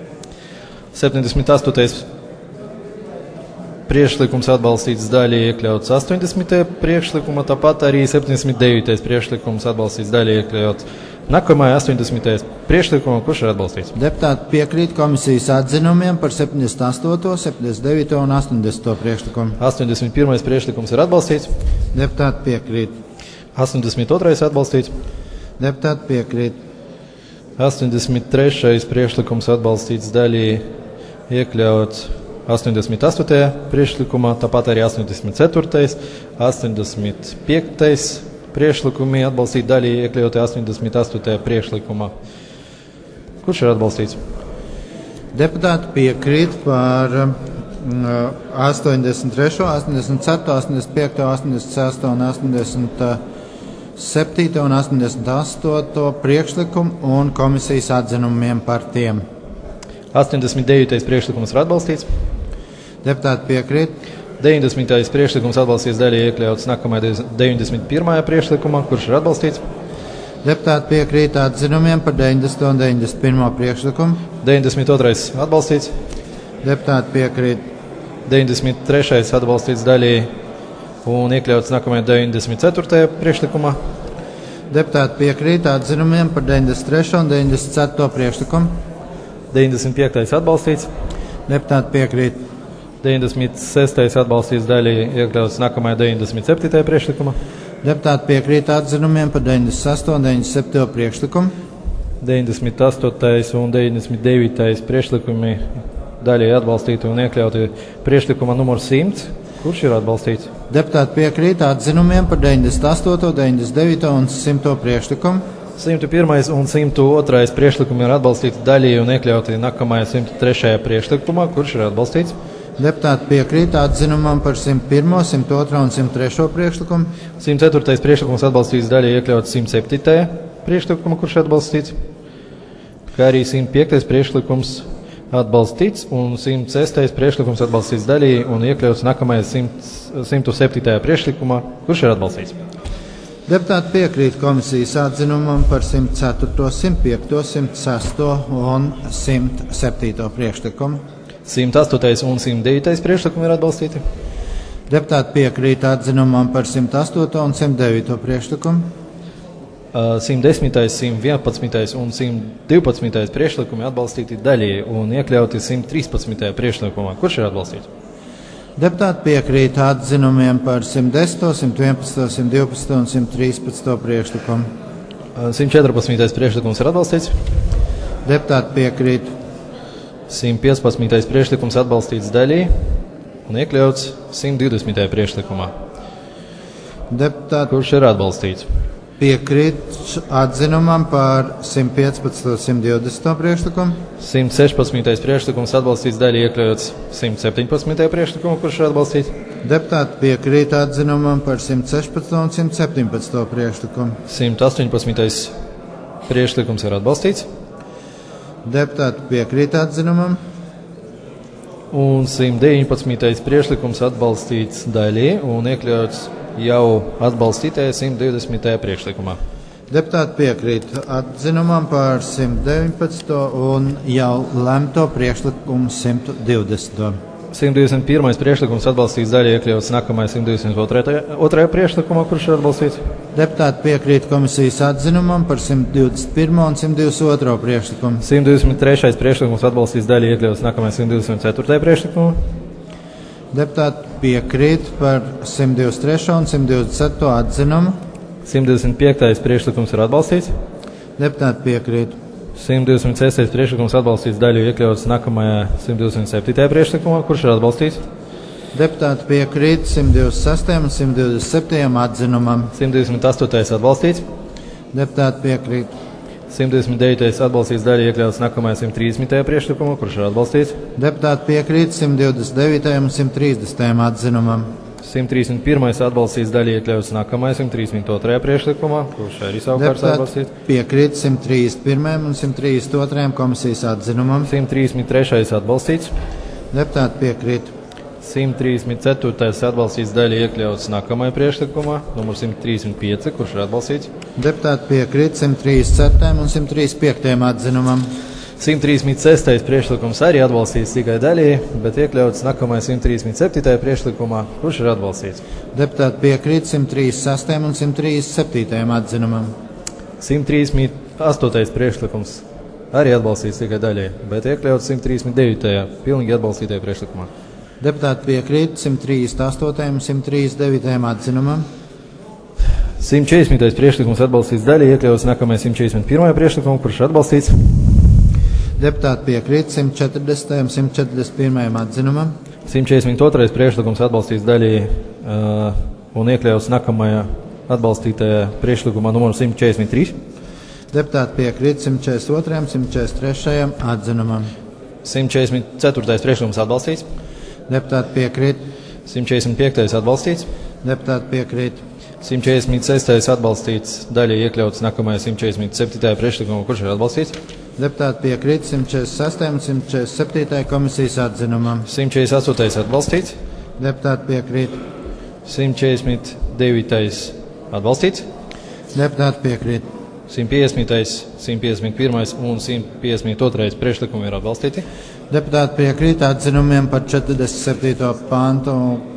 78. priekšlikums atbalstīts daļai, iekļauts 80. priekšlikuma, tāpat arī 79. priekšlikums atbalstīts daļai, iekļauts nākamajā 80. priekšlikumā, kurš ir atbalstīts. Deputāti piekrīt komisijas atzinumiem par 78., 79. un 80. priekšlikumu. 81. priekšlikums ir atbalstīts. Deputāti piekrīt. 82. atbalstīts. Deputāti piekrīt. 83. priekšlikums atbalstīts daļai, iekļauts 88. priekšlikumā, tāpat arī 84., 85. priekšlikumi atbalstīt daļai iekļauti 88. priekšlikumā. Kurš ir atbalstīts? Deputāti piekrīt par 83., 84., 85., 86. un 87. un 88. priekšlikumu un komisijas atzinumiem par tiem. 89. priekšlikums ir atbalstīts. Deputāti piekrīt. 90. priekšlikums atbalstīts daļai iekļauts nākamajā 91. priekšlikumā, kurš ir atbalstīts. Deputāti piekrīt atzinumiem par 90. un 91. priekšlikumu. 92. atbalstīts. Deputāti piekrīt. 93. atbalstīts daļai un iekļauts nākamajā 94. priekšlikumā. Deputāti piekrīt atzinumiem par 93. un 94. priekšlikumu. 95. atbalstīts. Deputāti piekrīt. 96. atbalstīts daļai iekļauts nākamajā 97. priekšlikumā. Deputāti piekrīt atzinumiem par 96. un 97. priekšlikumu. 98. un 99. priekšlikumi daļai atbalstīti un iekļauti priekšlikuma numur 100. Kurš ir atbalstīts? Deputāti piekrīt atzinumiem par 98., 99. un 100. priekšlikumu. 101. un 102. priekšlikumi ir atbalstīti daļai un iekļauti nākamajā 103. priekšlikumā. Kurš ir atbalstīts? Deputāti piekrīt atzinumam par 101., 102. un 103. priekšlikumu. 104. priekšlikums atbalstīts daļai iekļauts 107. priekšlikumu, kurš ir atbalstīts. Kā arī 105. priekšlikums atbalstīts un 106. priekšlikums atbalstīts daļai un iekļauts nākamajā 107. priekšlikumā, kurš ir atbalstīts. Deputāti piekrīt komisijas atzinumam par 104., 105., 106. un 107. priekšlikumu. 108. un 109. priekšlikumi ir atbalstīti. Deputāti piekrīt atzinumam par 108. un 109. priekšlikumu. 110., 111. un 112. priekšlikumi atbalstīti daļai un iekļauti 113. priekšlikumā. Kurš ir atbalstīts? Deputāti piekrīt atzinumiem par 110., 111., 112. un 113. priekšlikumu. 114. priekšlikums ir atbalstīts. Deputāti piekrīt. 115. priekšlikums atbalstīts daļai un iekļauts 120. priekšlikumā. Deputāti, kurš ir atbalstīts? Piekrīt atzinumam par 115. 120. priekšlikumu. 116. priekšlikums atbalstīts daļai iekļauts 117. priekšlikumu, kurš ir atbalstīts. Deputāti piekrīt atzinumam par 116. un 117. priekšlikumu. 118. priekšlikums ir atbalstīts. Deputāti piekrīt atzinumam. Un 119. priekšlikums atbalstīts daļai un iekļauts jau atbalstītajā 120. priekšlikumā. Deputāti piekrīt atzinumam par 119. un jau lemto priekšlikumu 120. 121. priekšlikums atbalstīts daļai iekļauts nākamajā 122. priekšlikumā, kurš ir atbalstīts. Deputāti piekrīt komisijas atzinumam par 121. un 122. priekšlikumu. 123. priekšlikums atbalstīts daļai iekļauts nākamajā 124. priekšlikumā. Deputāti piekrīt par 123. un 127. atzinumu. 125. priekšlikums ir atbalstīts. Deputāti piekrīt. 126. priekšlikums atbalstīts daļai iekļauts nākamajā 127. priekšlikumā, kurš ir atbalstīts. Deputāti piekrīt 126. un 127. atzinumam. 128. atbalstīts. Deputāti piekrīt. 129. atbalstīts daļai iekļauts nākamajā 130. priekšlikumā, kurš ir atbalstīts. Deputāti piekrīt 129. un 130. atzinumam. 131. atbalstīts daļai iekļauts nākamajā 132. priekšlikumā, kurš arī savukārt atbalstīts. Piekrīt 131. un 132. komisijas atzinumam. 133. atbalstīts. Deputāti piekrīt. 134. atbalstīts daļai iekļauts nākamajā priekšlikumā, numur 135, kurš ir atbalstīts. Deputāti piekrīt 137. un 135. atzinumam. 136. priekšlikums arī atbalstīts tikai daļai, bet iekļauts nākamajā 137. priekšlikumā, kurš ir atbalstīts. Deputāti piekrīt 136. un 137. atzinumam. 138. priekšlikums arī atbalstīts tikai daļai, bet iekļauts 139. pilnīgi atbalstītajā priekšlikumā. Deputāti piekrīt 138. un 139. atzinumam. 140. priekšlikums atbalstīts daļai, iekļauts nākamajā 141. priekšlikumā, kurš ir atbalstīts. Deputāti piekrīt 140. un 141. atzinumam. 142. priekšlikums atbalstīts daļēji un iekļauts nākamajā atbalstītajā priekšlikumā numur 143. Deputāti piekrīt 142. un 143. atzinumam. 144. priekšlikums atbalstīts. Deputāti piekrīt 145. atbalstīts. Deputāti piekrīt 146. atbalstīts daļēji iekļauts nākamajā 147. priekšlikumā, kurš ir atbalstīts. Deputāti piekrīt 146. un 147. komisijas atzinumam. 148. atbalstīts. Deputāti piekrīt 149. atbalstīts. Deputāti piekrīt 150. 151. un 152. priekšlikumi ir atbalstīti. Deputāti piekrīt atzinumiem par 47. pantu.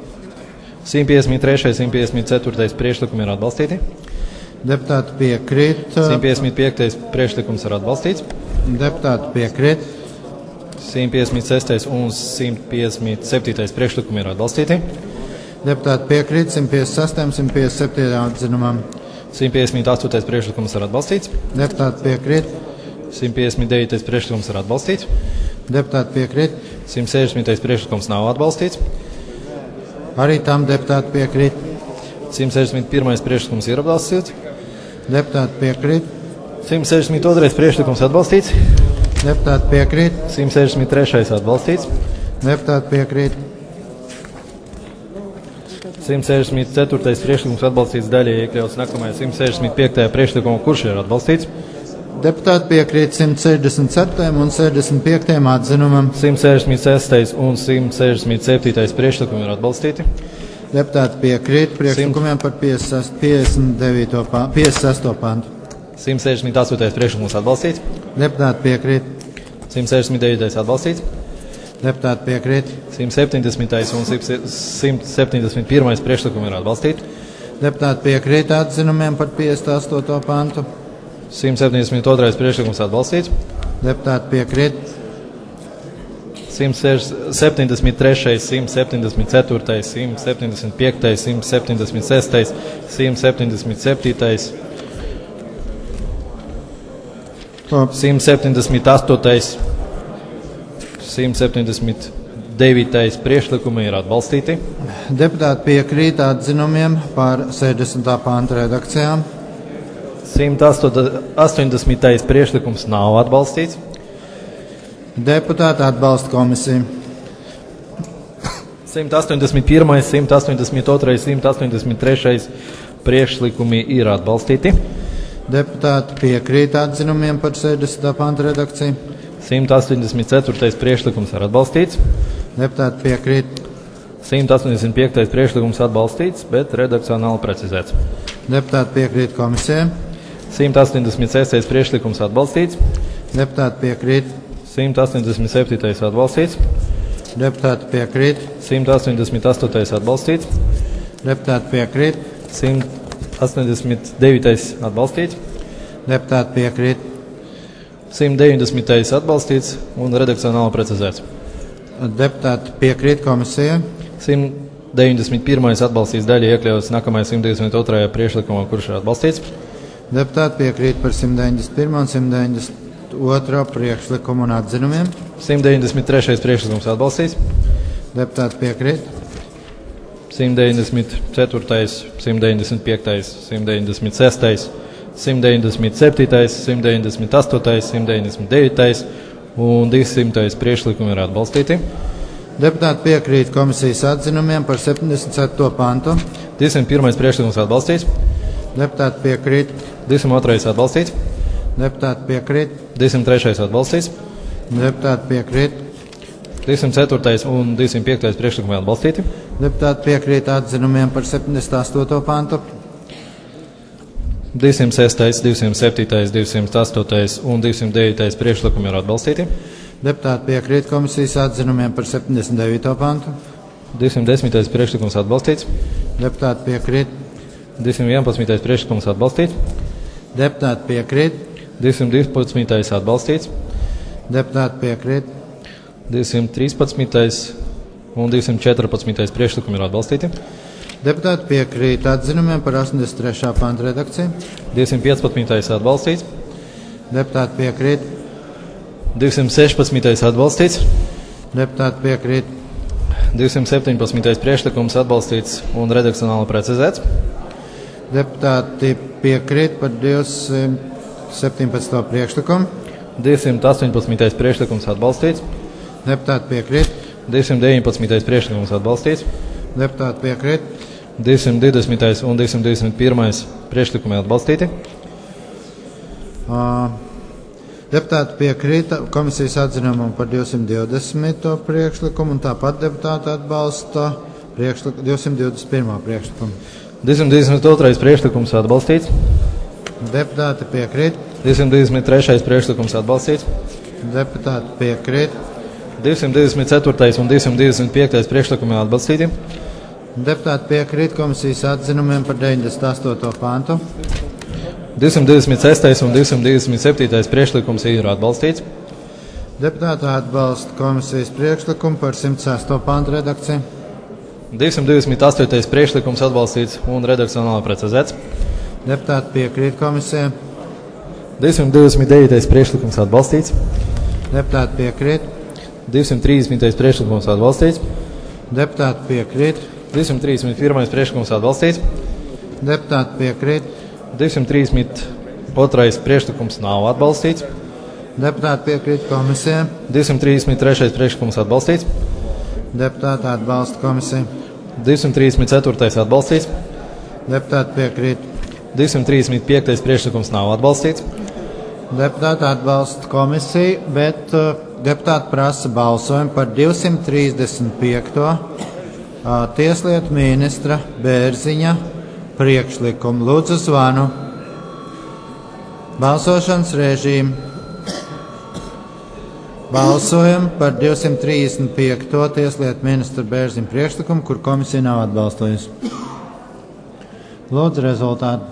153. 154. priekšlikumi ir atbalstīti. Deputāti piekrīt 155. priekšlikums ir atbalstīts. Deputāti piekrīt 156. un 157. priekšlikumi ir atbalstīti. Deputāti piekrīt 156. un 157. atzinumam. 158. priekšlikums ir atbalstīts. Deputāti piekrīt 159. priekšlikums ir atbalstīts. Deputāti piekrīt 160. priekšlikums nav atbalstīts. Arī tam deputāti piekrīt 161. priekšlikums ir atbalstīts. Deputāti piekrīt 162. priekšlikums atbalstīts. Deputāti piekrīt 163. atbalstīts. Deputāti piekrīt 164. priekšlikums atbalstīts daļēji iekļauts nākamajā 165. priekšlikumā, kurš ir atbalstīts. Deputāti piekrīt 164. un 65. atzinumam. 166. un 167. priekšlikumi ir atbalstīti. Deputāti piekrīt priekšlikumiem par 56. pantu. 168. priekšlikums atbalstīts. Deputāti piekrīt 169. atbalstīts. Deputāti piekrīt 170. un 171. priekšlikumi ir atbalstīti. Deputāti piekrīt atzinumiem par 58. pantu. 172. priekšlikums atbalstīts. Deputāti piekrīt 173. 174. 175. 176. 177. 178. 179. priekšlikumi ir atbalstīti. Deputāti piekrīt atzinumiem par 60. pantu redakcijām. 180. priekšlikums nav atbalstīts. Deputāti atbalsta komisiju. 181. 182. 183. priekšlikumi ir atbalstīti. Deputāti piekrīt atzinumiem par 60. pantu redakciju. 184. priekšlikums ir atbalstīts. Deputāti piekrīt 185. priekšlikums atbalstīts, bet redakcionāli precizēts. Deputāti piekrīt komisijai. 186. priekšlikums atbalstīts. Deputāti piekrīt 187. atbalstīts. Deputāti piekrīt 188. atbalstīts. Deputāti piekrīt 189. atbalstīts. Deputāti piekrīt 190. atbalstīts un redakcionāli precizēts. Deputāti piekrīt komisijai. 191. atbalstīts daļa iekļauts nākamajā 192. priekšlikumā, kurš ir atbalstīts. Deputāti piekrīt par 191. un 192. priekšlikumu un atzinumiem. 193. priekšlikums atbalstīts. Deputāti piekrīt 194., 195., 196., 197., 198., 199. un 200. priekšlikumi ir atbalstīti. Deputāti piekrīt komisijas atzinumiem par 77. pantu. 201. priekšlikums atbalstīts. Deputāti piekrīt 202. atbalstīts. Deputāti piekrīt 203. atbalstīts. Deputāti piekrīt 204. un 205. priekšlikumi atbalstīti. Deputāti piekrīt atzinumiem par 78. pantu. 206., 207., 208. un 209. priekšlikumi ir atbalstīti. Deputāti piekrīt komisijas atzinumiem par 79. pantu. 210. priekšlikums atbalstīts. Deputāti piekrīt 211. priekšlikums atbalstīts. Deputāti piekrīt 212. atbalstīts. Deputāti piekrīt 213. un 214. priekšlikumi ir atbalstīti. Deputāti piekrīt atzinumiem par 83. pantu redakciju. 215. atbalstīts. Deputāti piekrīt 216. atbalstīts. Deputāti piekrīt. 217. priekšlikums atbalstīts un redakcionāli precizēts. Deputāti piekrīt par 217. priekšlikumu. 218. priekšlikums atbalstīts. Deputāti piekrīt. 219. priekšlikums atbalstīts. Deputāti piekrīt. 220. un 221. priekšlikumi atbalstīti. Deputāti piekrīt komisijas atzinumam par 220. priekšlikumu, un tāpat deputāti atbalsta 221. priekšlikumu. 222. priekšlikums atbalstīts. Deputāti piekrīt. 223. priekšlikums atbalstīts. Deputāti piekrīt. 224. un 225. priekšlikumi atbalstīti. Deputāti piekrīt komisijas atzinumiem par 98. pantu. 226. un 227. priekšlikums ir atbalstīts. Deputāti atbalsta komisijas priekšlikumu par 106. pantu redakciju. 228. priekšlikums atbalstīts un redakcionāli precizēts. Deputāti piekrīt komisijai. 229. priekšlikums atbalstīts. Deputāti piekrīt. 230. priekšlikums atbalstīts. Deputāti piekrīt. 231. priekšlikums atbalstīts. Deputāti piekrīt. 232. priekšlikums nav atbalstīts. Deputāti piekrīt komisijai. 233. priekšlikums atbalstīts. Deputāti atbalsta komisiju. 234. atbalstīts. Deputāti piekrīt. 235. priekšlikums nav atbalstīts. Deputāti atbalsta komisiju, bet deputāti prasa balsojumu par 235. Tieslietu ministra Bērziņa priekšlikumu. Lūdzu zvanu. Balsošanas režīmu. Balsojam par 235. Tieslietu ministra Bērziņa priekšlikumu, kur komisija nav atbalstojusi. Lūdzu rezultātu.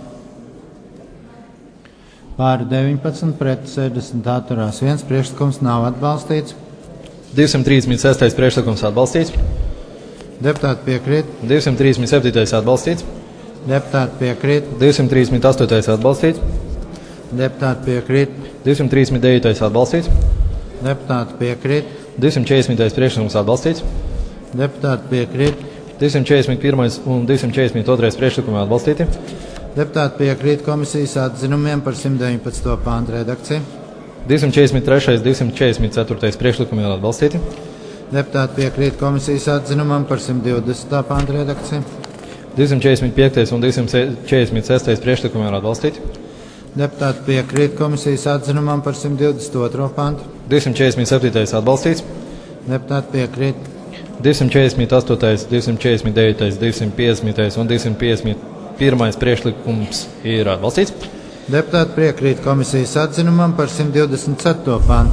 Pār 19 pret 60 atturās 1. Priekšlikums nav atbalstīts. 236. priekšlikums atbalstīts. Deputāti piekrīt. 237. atbalstīts. Deputāti piekrīt. 238. atbalstīts. Deputāti piekrīt. 239. atbalstīts. Deputāti piekrīt. 240. priekšlikums atbalstīts. Deputāti piekrīt. 241. un 242. priekšlikumi atbalstīti. Deputāti piekrīt komisijas atzinumiem par 119. pāntu redakciju. 243. 244. priekšlikumi atbalstīti. Deputāti piekrīt komisijas atzinumam par 120. pāntu redakciju. 245. un 246. priekšlikumi atbalstīti. Deputāti piekrīt komisijas atzinumam par 122. pāntu. 247. atbalstīts. Deputāti piekrīt. 248. 249. 250. un 251. priekšlikums ir atbalstīts. Deputāti piekrīt komisijas atzinumam par 127. pantu.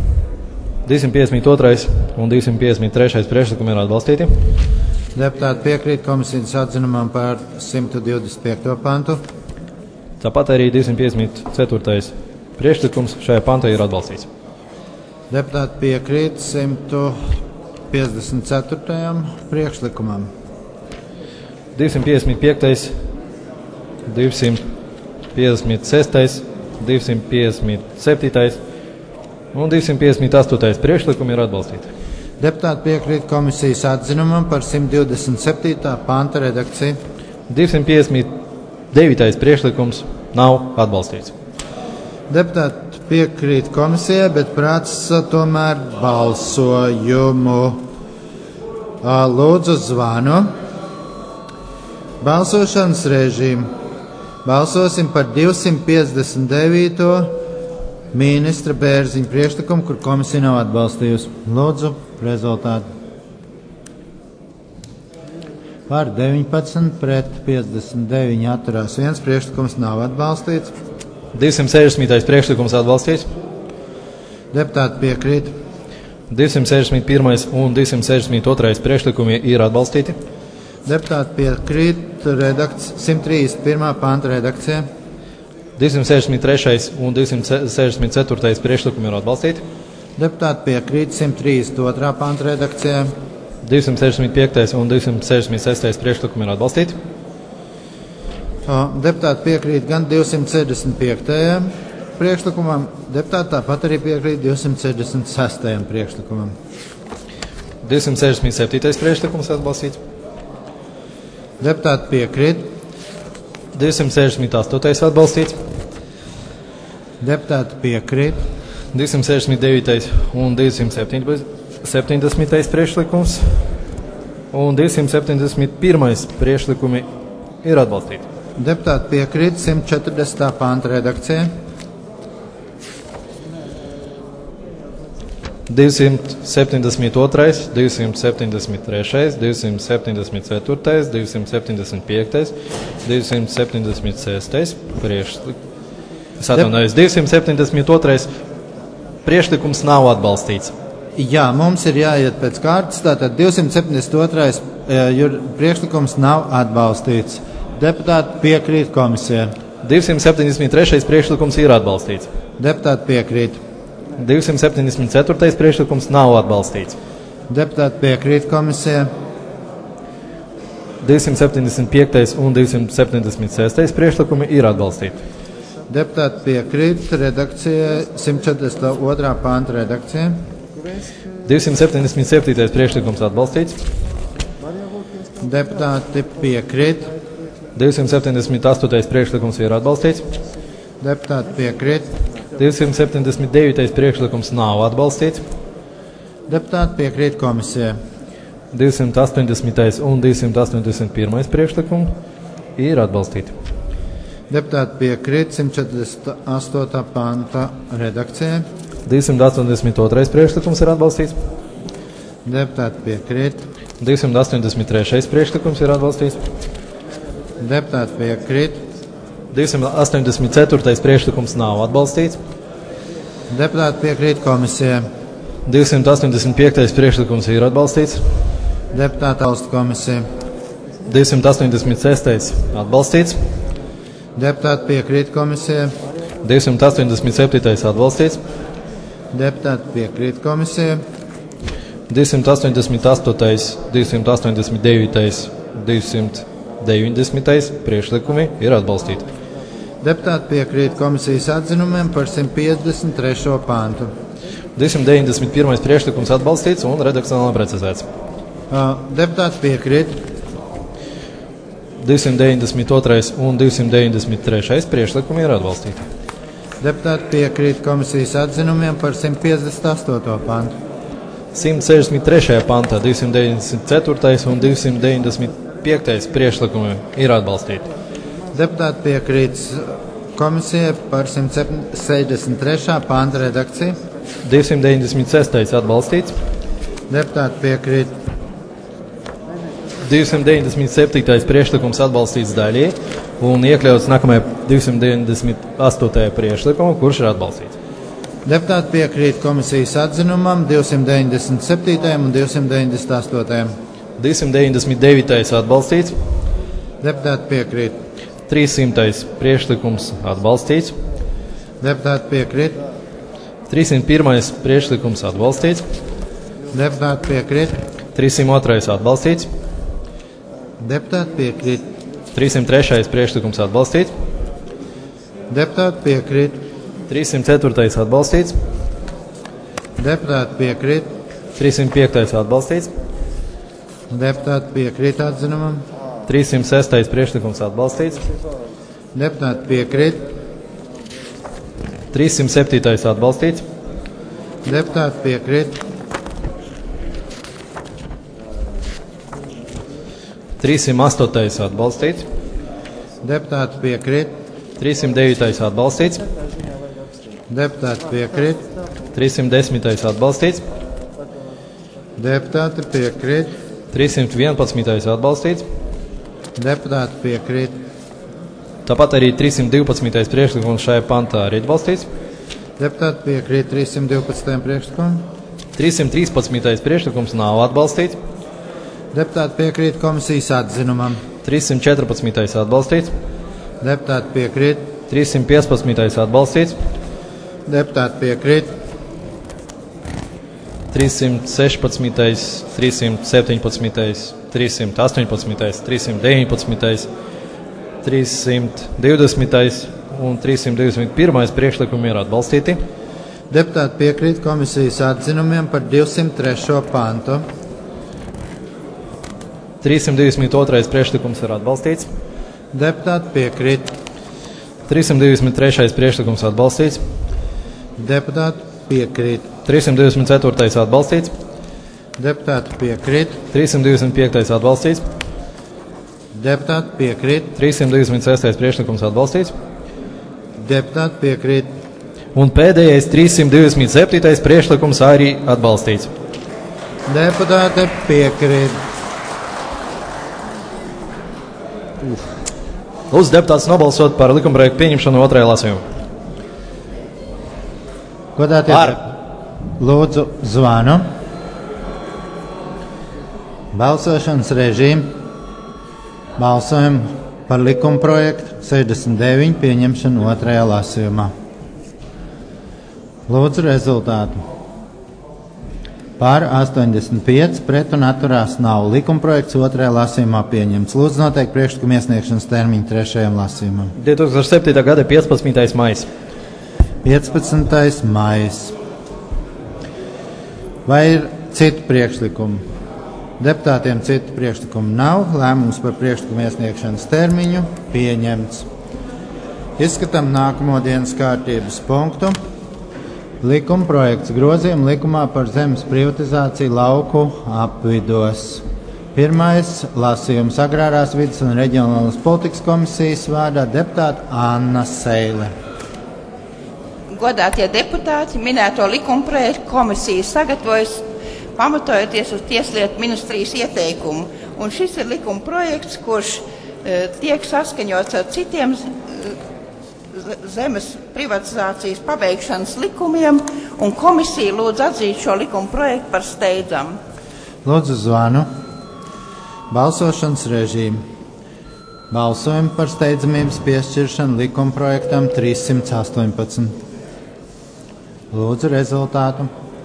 252. un 253. priekšlikumi ir atbalstīti. Deputāti piekrīt komisijas atzinumam par 125. pantu. Tāpat arī 254. priekšlikums šajā pantā ir atbalstīts. Deputāti piekrīt 154. priekšlikumam. 255. 256. 257. un 258. priekšlikumi ir atbalstīti. Deputāti piekrīt komisijas atzinumam par 127. panta redakciju. 259. priekšlikums nav atbalstīts. Deputāti piekrīt komisijai, bet prasa tomēr balsojumu. Lūdzu zvanu. Balsošanas režīmu. Balsosim par 259. ministra Bērziņa priekšlikumu, kur komisija nav atbalstījusi. Lūdzu, rezultāti. Par 19 pret 59 atturās 1. Priekšlikums nav atbalstīts. 260. priekšlikums atbalstīts. Deputāti piekrīt. 261. un 262. priekšlikumi ir atbalstīti. Deputāti piekrīt 131. panta redakcijai. 263. un 264. priekšlikumi ir atbalstīti. Deputāti piekrīt 132. panta redakcijai. 265. un 266. priekšlikumi ir atbalstīti. Deputāti piekrīt gan 265. priekšlikumam. Deputāti tāpat arī piekrīt 266. priekšlikumam. 267. priekšlikums atbalstīts. Deputāti piekrīt. 268. atbalstīts. Deputāti piekrīt. 269. un 270. priekšlikums un 271. priekšlikumi ir atbalstīti. Deputāti piekrīt 140. pānta redakcijai. 272, 273, 274, 275, 276 priekšlikums. 272 priekšlikums nav atbalstīts. Jā, mums ir jāiet pēc kārtas. Tātad 272. Priekšlikums nav atbalstīts. Deputāti piekrīt komisijai. 273. priekšlikums ir atbalstīts. Deputāti piekrīt. 274. priekšlikums nav atbalstīts. Deputāti piekrīt komisijai. 275. un 276. priekšlikumi ir atbalstīti. Deputāti piekrīt redakcijai 142. pānta redakcijai. 277. priekšlikums atbalstīts. Deputāti piekrīt. 278. priekšlikums ir atbalstīts. Deputāti piekrīt. 279. priekšlikums nav atbalstīts. Deputāti piekrīt komisijai. 280. un 281. priekšlikumi ir atbalstīti. Deputāti piekrīt 148. panta redakcijai. 282. priekšlikums ir atbalstīts. Deputāti piekrīt. 283. priekšlikums ir atbalstīts. Deputāti piekrīt. 284. priekšlikums nav atbalstīts. Deputāti piekrīt komisijai. 285. priekšlikums ir atbalstīts. Deputāti atbalsta komisiju. 286. atbalstīts. Deputāti piekrīt komisijai. 287. atbalstīts. Deputāti piekrīt komisijai. 288. 289. 290. priekšlikumi ir atbalstīti. Deputāti piekrīt komisijas atzinumiem par 153. pāntu. 291. priekšlikums atbalstīts un redakcionāli precizēts. Deputāti piekrīt. 292. un 293. priekšlikumi ir atbalstīti. Deputāti piekrīt komisijas atzinumiem par 158. pāntu. 163. pantā 294. un 295. priekšlikumi ir atbalstīti. Deputāti piekrīt komisijai par 163. panta redakciju. 296. atbalstīts. Deputāti piekrīt. 297. priekšlikums atbalstīts daļēji un iekļauts nākamajā 298. priekšlikumā, kurš ir atbalstīts. Deputāti piekrīt komisijas atzinumam 297. un 298. 299. atbalstīts. Deputāti piekrīt. 300. priekšlikums atbalstīts. Deputāti piekrīt. 301. priekšlikums atbalstīts. Deputāti piekrīt. 302. atbalstīts. Deputāti piekrīt. 303. priekšlikums atbalstīts. Deputāti piekrīt. 304. atbalstīts. Deputāti piekrīt. 305. atbalstīts. Deputāti piekrīt atzinumam. 306. priekšlikums atbalstīts. Deputāti piekrīt. 307. atbalstīts. Deputāti piekrīt. 308. atbalstīts. Deputāti piekrīt. 309. atbalstīts. Deputāti piekrīt. 310. atbalstīts. Deputāti piekrīt. 311. atbalstīts. Deputāti piekrīt. Tāpat arī 312. priekšlikums šajā pantā ir atbalstīts. Deputāti piekrīt 312. priekšlikumam. 313. priekšlikums nav atbalstīts. Deputāti piekrīt komisijas atzinumam. 314. atbalstīts. Deputāti piekrīt. 315. atbalstīts. Deputāti piekrīt. 316. 317. 318. 319. 320. un 321. priekšlikumi ir atbalstīti. Deputāti piekrīt komisijas atzinumiem par 203. pantu. 322. priekšlikums ir atbalstīts. Deputāti piekrīt. 323. priekšlikums atbalstīts. Deputāti piekrīt. 324. atbalstīts. Deputāti piekrīt. 325. atbalstīts. Deputāti piekrīt. 326. priekšlikums atbalstīts. Deputāti piekrīt. Un pēdējais 327. priekšlikums arī atbalstīts. Deputāti piekrīt. Lūdzu, deputāts nobalsot par likumprojektu pieņemšanu otrajā lasījumā. Godātie, lūdzu zvanu. Balsošanas režīmu. Balsojam par likumprojektu 69 pieņemšanu otrajā lasījumā. Lūdzu rezultātu. Par 85, pret un atturās nav. Likumprojekts otrajā lasījumā pieņemts. Lūdzu noteikti priekšlikumu iesniegšanas termiņu trešajam lasījumam. 2007. gada 15. maijs. 15. maijs. Vai ir citi priekšlikumi? Deputātiem citu priekšlikumu nav. Lēmums par priekšlikumu iesniegšanas termiņu pieņemts. Izskatām nākamo dienas kārtības punktu. Likuma projekts grozījuma likumā par zemes privatizāciju lauku apvidos. Pirmais lasījums Agrārās vides un reģionālās politikas komisijas vārdā deputāta Anna Seile. Godātie deputāti, minēto likumprojektu komisija sagatavojas pamatojoties uz Tieslietu ministrijas ieteikumu. Un šis ir likumprojekts, kurš tiek saskaņots ar citiem zemes privatizācijas pabeigšanas likumiem, un komisija lūdz atzīt šo likuma projektu par steidzamu. Lūdzu zvanu. Balsošanas režīmu. Balsojam par steidzamības piešķiršanu likuma projektam 318. Lūdzu rezultātu.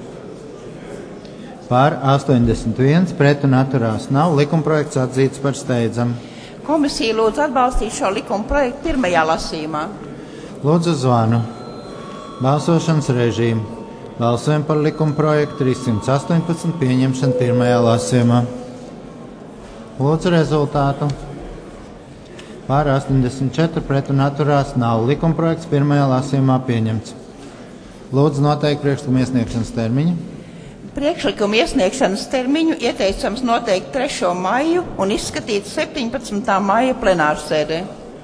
Par 81, pret un atturās nav. Likuma projekts atzīts par steidzamu. Komisija lūdz atbalstīt šo likuma projektu pirmajā lasījumā. Lūdzu zvanu. Balsošanas režīmu. Balsojam par likuma projektu 318 pieņemšanu pirmajā lasījumā. Lūdzu rezultātu. Pār 84 pret un atturās nav. Likuma projekts pirmajā lasījumā pieņemts. Lūdzu noteikti priekšlikumu iesniegšanas termiņu. Priekšlikumu iesniegšanas termiņu ieteicams noteikt 3. maiju un izskatīt 17. maija plenārsēdē.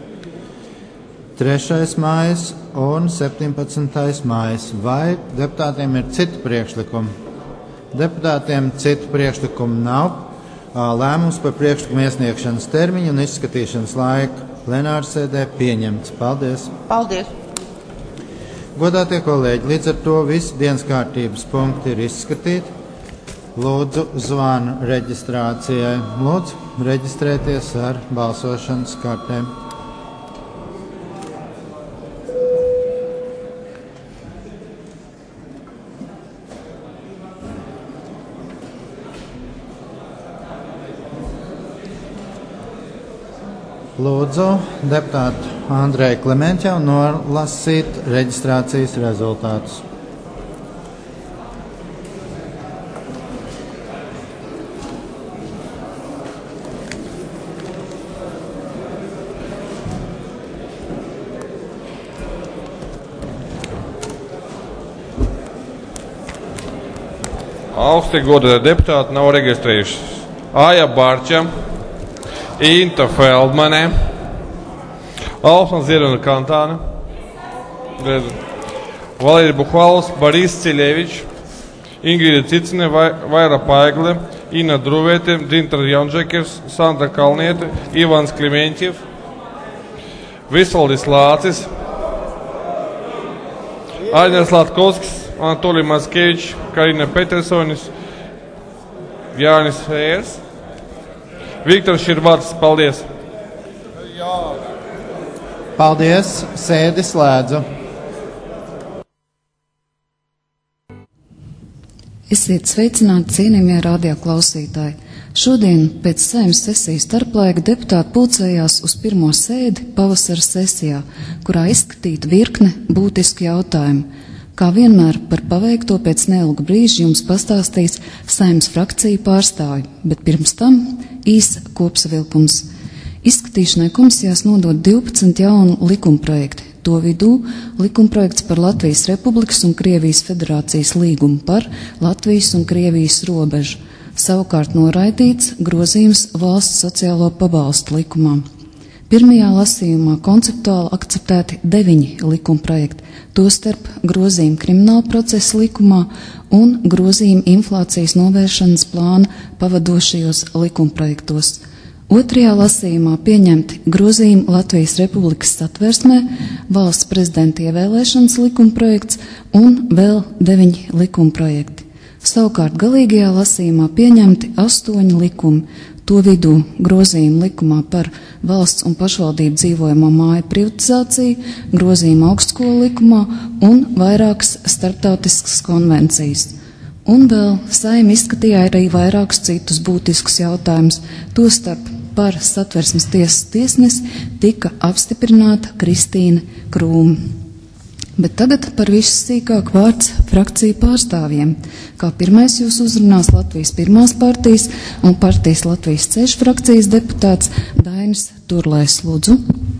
3. maijs un 17. maijs. Vai deputātiem ir citi priekšlikumi? Deputātiem citu priekšlikumu nav. Lēmums par priekšlikumu iesniegšanas termiņu un izskatīšanas laiku plenārsēdē pieņemts. Paldies! Paldies! Godātie kolēģi, līdz ar to visi dienas kārtības punkti ir izskatīti. Lūdzu zvanu reģistrācijai. Lūdzu reģistrēties ar balsošanas kartēm. Lūdzu deputātu Andreju Klemenķevu nolasīt reģistrācijas rezultātus. Augsti godātie deputāti nav reģistrējušies. Aija Bārča, Inta Feldmane, Alfons Zieruna Kantāna, Valērija Buhvalovs, Boris Ciļevičs, Ingrīda Cicine, Vaira Paigle, Ina Druvēte, Dzintra Jaunžekers, Sandra Kalniete, Ivans Klimeņķiev, Visvaldis Lācis, Aļņas Latkovskis, Anatolij Matskevičs, Karina Petersonis, Jānis Ērs, Viktors Širvats. Paldies! Paldies! Sēdi slēdzu! Esiet sveicināti, cienījamie radioklausītāji! Šodien pēc Saeimas sesijas starplaika deputāti pulcējās uz pirmo sēdi pavasara sesijā, kurā izskatīta virkne būtisku jautājumu. Kā vienmēr par paveikto pēc neilga brīža jums pastāstīs Saeimas frakciju pārstāvji, bet pirms tam īsa kopsavilkums. Izskatīšanai komisijās nodot 12 jaunu likumprojekti. To vidū likumprojekts par Latvijas Republikas un Krievijas Federācijas līgumu par Latvijas un Krievijas robežu. Savukārt noraidīts grozījums valsts sociālo pabalstu likumā. Pirmajā lasījumā konceptuāli akceptēti 9 likumprojekti, tostarp grozījumi krimināla procesa likumā un grozījumi inflācijas novēršanas plāna pavadošajos likumprojektos. Otrajā lasījumā pieņemti grozījumi Latvijas Republikas Satversmē, valsts prezidenta ievēlēšanas likumprojekts un vēl 9 likumprojekti. Savukārt galīgajā lasījumā pieņemti 8 likumi, to vidū grozījumi likumā par valsts un pašvaldību dzīvojamo māju privatizāciju, grozījumi augstskolu likumā un vairākas starptautiskas konvencijas. Un vēl Saeima izskatīja arī vairākus citus būtiskus jautājumus, tostarp par Satversmes tiesas tiesnesi tika apstiprināta Kristīna Krūma. Bet tagad par visu sīkāk vārds frakciju pārstāvjiem. Kā pirmais jūs uzrunās Latvijas pirmās partijas un partijas Latvijas ceļš frakcijas deputāts Dainis Turlais. Lūdzu.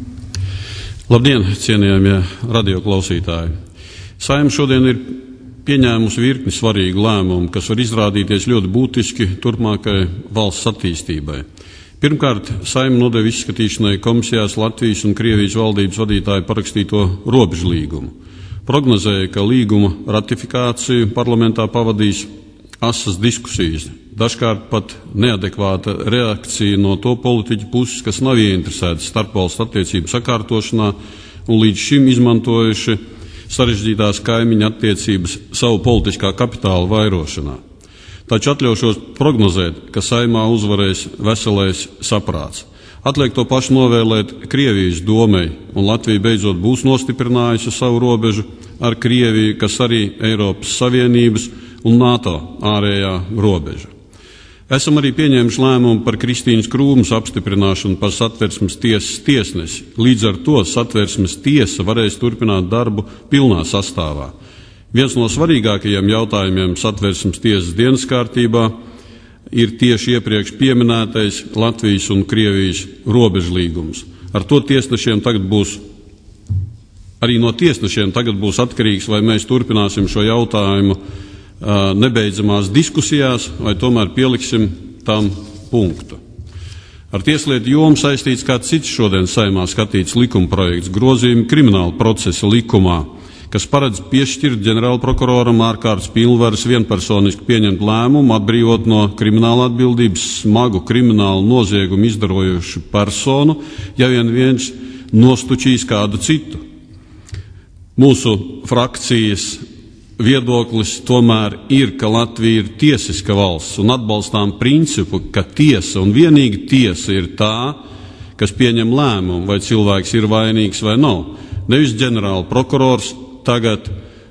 Labdien, cienījamie radioklausītāji. Saeima šodien ir pieņēmusi virkni svarīgu lēmumu, kas var izrādīties ļoti būtiski turpmākai valsts attīstībai. Pirmkārt, Saeima nodeva izskatīšanai komisijās Latvijas un Krievijas valdības vadītāju parakstīto robežu līgumu. Prognozēja, ka līguma ratifikāciju parlamentā pavadīs asas diskusijas, dažkārt pat neadekvāta reakcija no to politiķu puses, kas nav ieinteresēti starpvalstu attiecību sakārtošanā un līdz šim izmantojuši sarežģītās kaimiņu attiecības savu politiskā kapitāla vairošanā. Taču atļaušos prognozēt, ka Saeimā uzvarēs veselais saprāts. Atliek to pašu novēlēt Krievijas domei, un Latvija beidzot būs nostiprinājusi savu robežu ar Krieviju, kas arī Eiropas Savienības un NATO ārējā robeža. Esam arī pieņēmuši lēmumu par Kristīnas Krūmas apstiprināšanu par Satversmes tiesas tiesnesi. Līdz ar to Satversmes tiesa varēs turpināt darbu pilnā sastāvā. Viens no svarīgākajiem jautājumiem Satversmes tiesas dienas kārtībā ir tieši iepriekš pieminētais Latvijas un Krievijas robežlīgums. Ar to tiesnešiem tagad būs, arī no tiesnešiem tagad būs atkarīgs, vai mēs turpināsim šo jautājumu nebeidzamās diskusijās, vai tomēr pieliksim tam punktu. Ar tieslietu jomu saistīts kāds cits šodien Saeimā skatīts likumprojekts grozījumi krimināla procesa likumā, kas paredz piešķirt ģenerālprokuroram ārkārtas pilnvaras vienpersoniski pieņemt lēmumu, atbrīvot no krimināla atbildības smagu kriminālu noziegumu izdarojušu personu, ja vien viens nostučīs kādu citu. Mūsu frakcijas viedoklis tomēr ir, ka Latvija ir tiesiska valsts un atbalstām principu, ka tiesa un vienīgi tiesa ir tā, kas pieņem lēmumu, vai cilvēks ir vainīgs vai nav. Nevis ģenerāla prokurors tagad,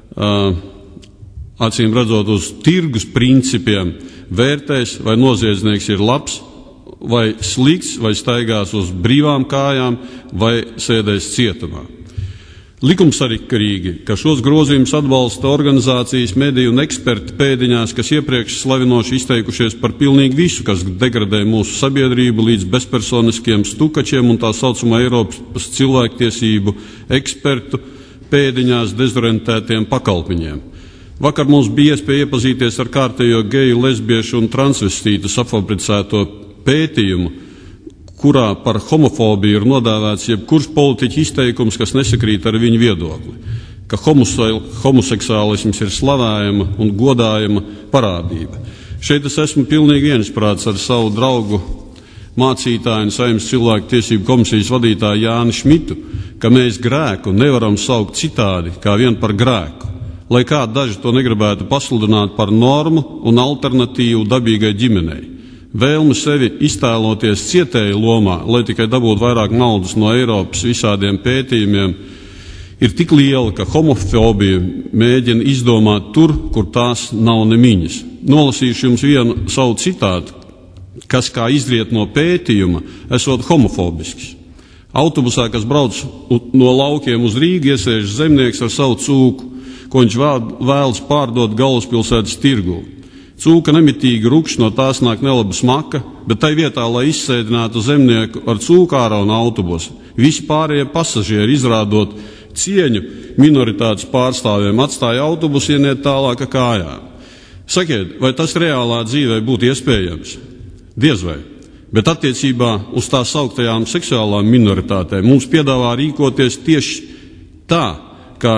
acīm redzot uz tirgus principiem, vērtēs, vai noziedznieks ir labs vai slikts, vai staigās uz brīvām kājām, vai sēdēs cietumā. Likumsakarīgi, ka šos grozījumus atbalsta organizācijas, mediju un eksperti pēdiņās, kas iepriekš slavinoši izteikušies par pilnīgi visu, kas degradē mūsu sabiedrību līdz bezpersoniskiem stukačiem un tā saucamā Eiropas cilvēktiesību ekspertu pēdiņās dezorientētiem pakalpiņiem. Vakar mums bija iespēja iepazīties ar kārtējo geju, lesbiešu un transvestītu safabricēto pētījumu, kurā par homofobiju ir nodāvēts jebkurš politiķa izteikums, kas nesakrīt ar viņu viedokli, ka homoseksuālisms ir slavējama un godājama parādība. Šeit es esmu pilnīgi viensprāts ar savu draugu mācītāju un Saeimas cilvēku tiesību komisijas vadītāju Jāni Šmitu, ka mēs grēku nevaram saukt citādi kā vien par grēku, lai kā daži to negribētu pasludināt par normu un alternatīvu dabīgai ģimenei. Vēlme sevi iztēloties cietēju lomā, lai tikai dabūtu vairāk naudas no Eiropas visādiem pētījumiem, ir tik liela, ka homofobija mēģina izdomāt tur, kur tās nav nemiņas. Nolasīšu jums vienu savu citātu, kas, kā izriet no pētījuma, esot homofobisks. Autobusā, kas brauc no laukiem uz Rīgu, iesēžas zemnieks ar savu cūku, ko viņš vēlas pārdot galvaspilsētas tirgū. Cūka nemitīgi rukš, no tās nāk nelaba smaka, bet tai vietā, lai izsēdinātu zemnieku ar cūku ārā un autobusu, visi pārējie pasažieri, izrādot cieņu minoritātes pārstāvjiem, atstāja autobusu ieniet tālāk kājām. Sakiet, vai tas reālā dzīvē būtu iespējams? Diez vai. Bet attiecībā uz tā sauktajām seksuālām minoritātēm mums piedāvā rīkoties tieši tā, kā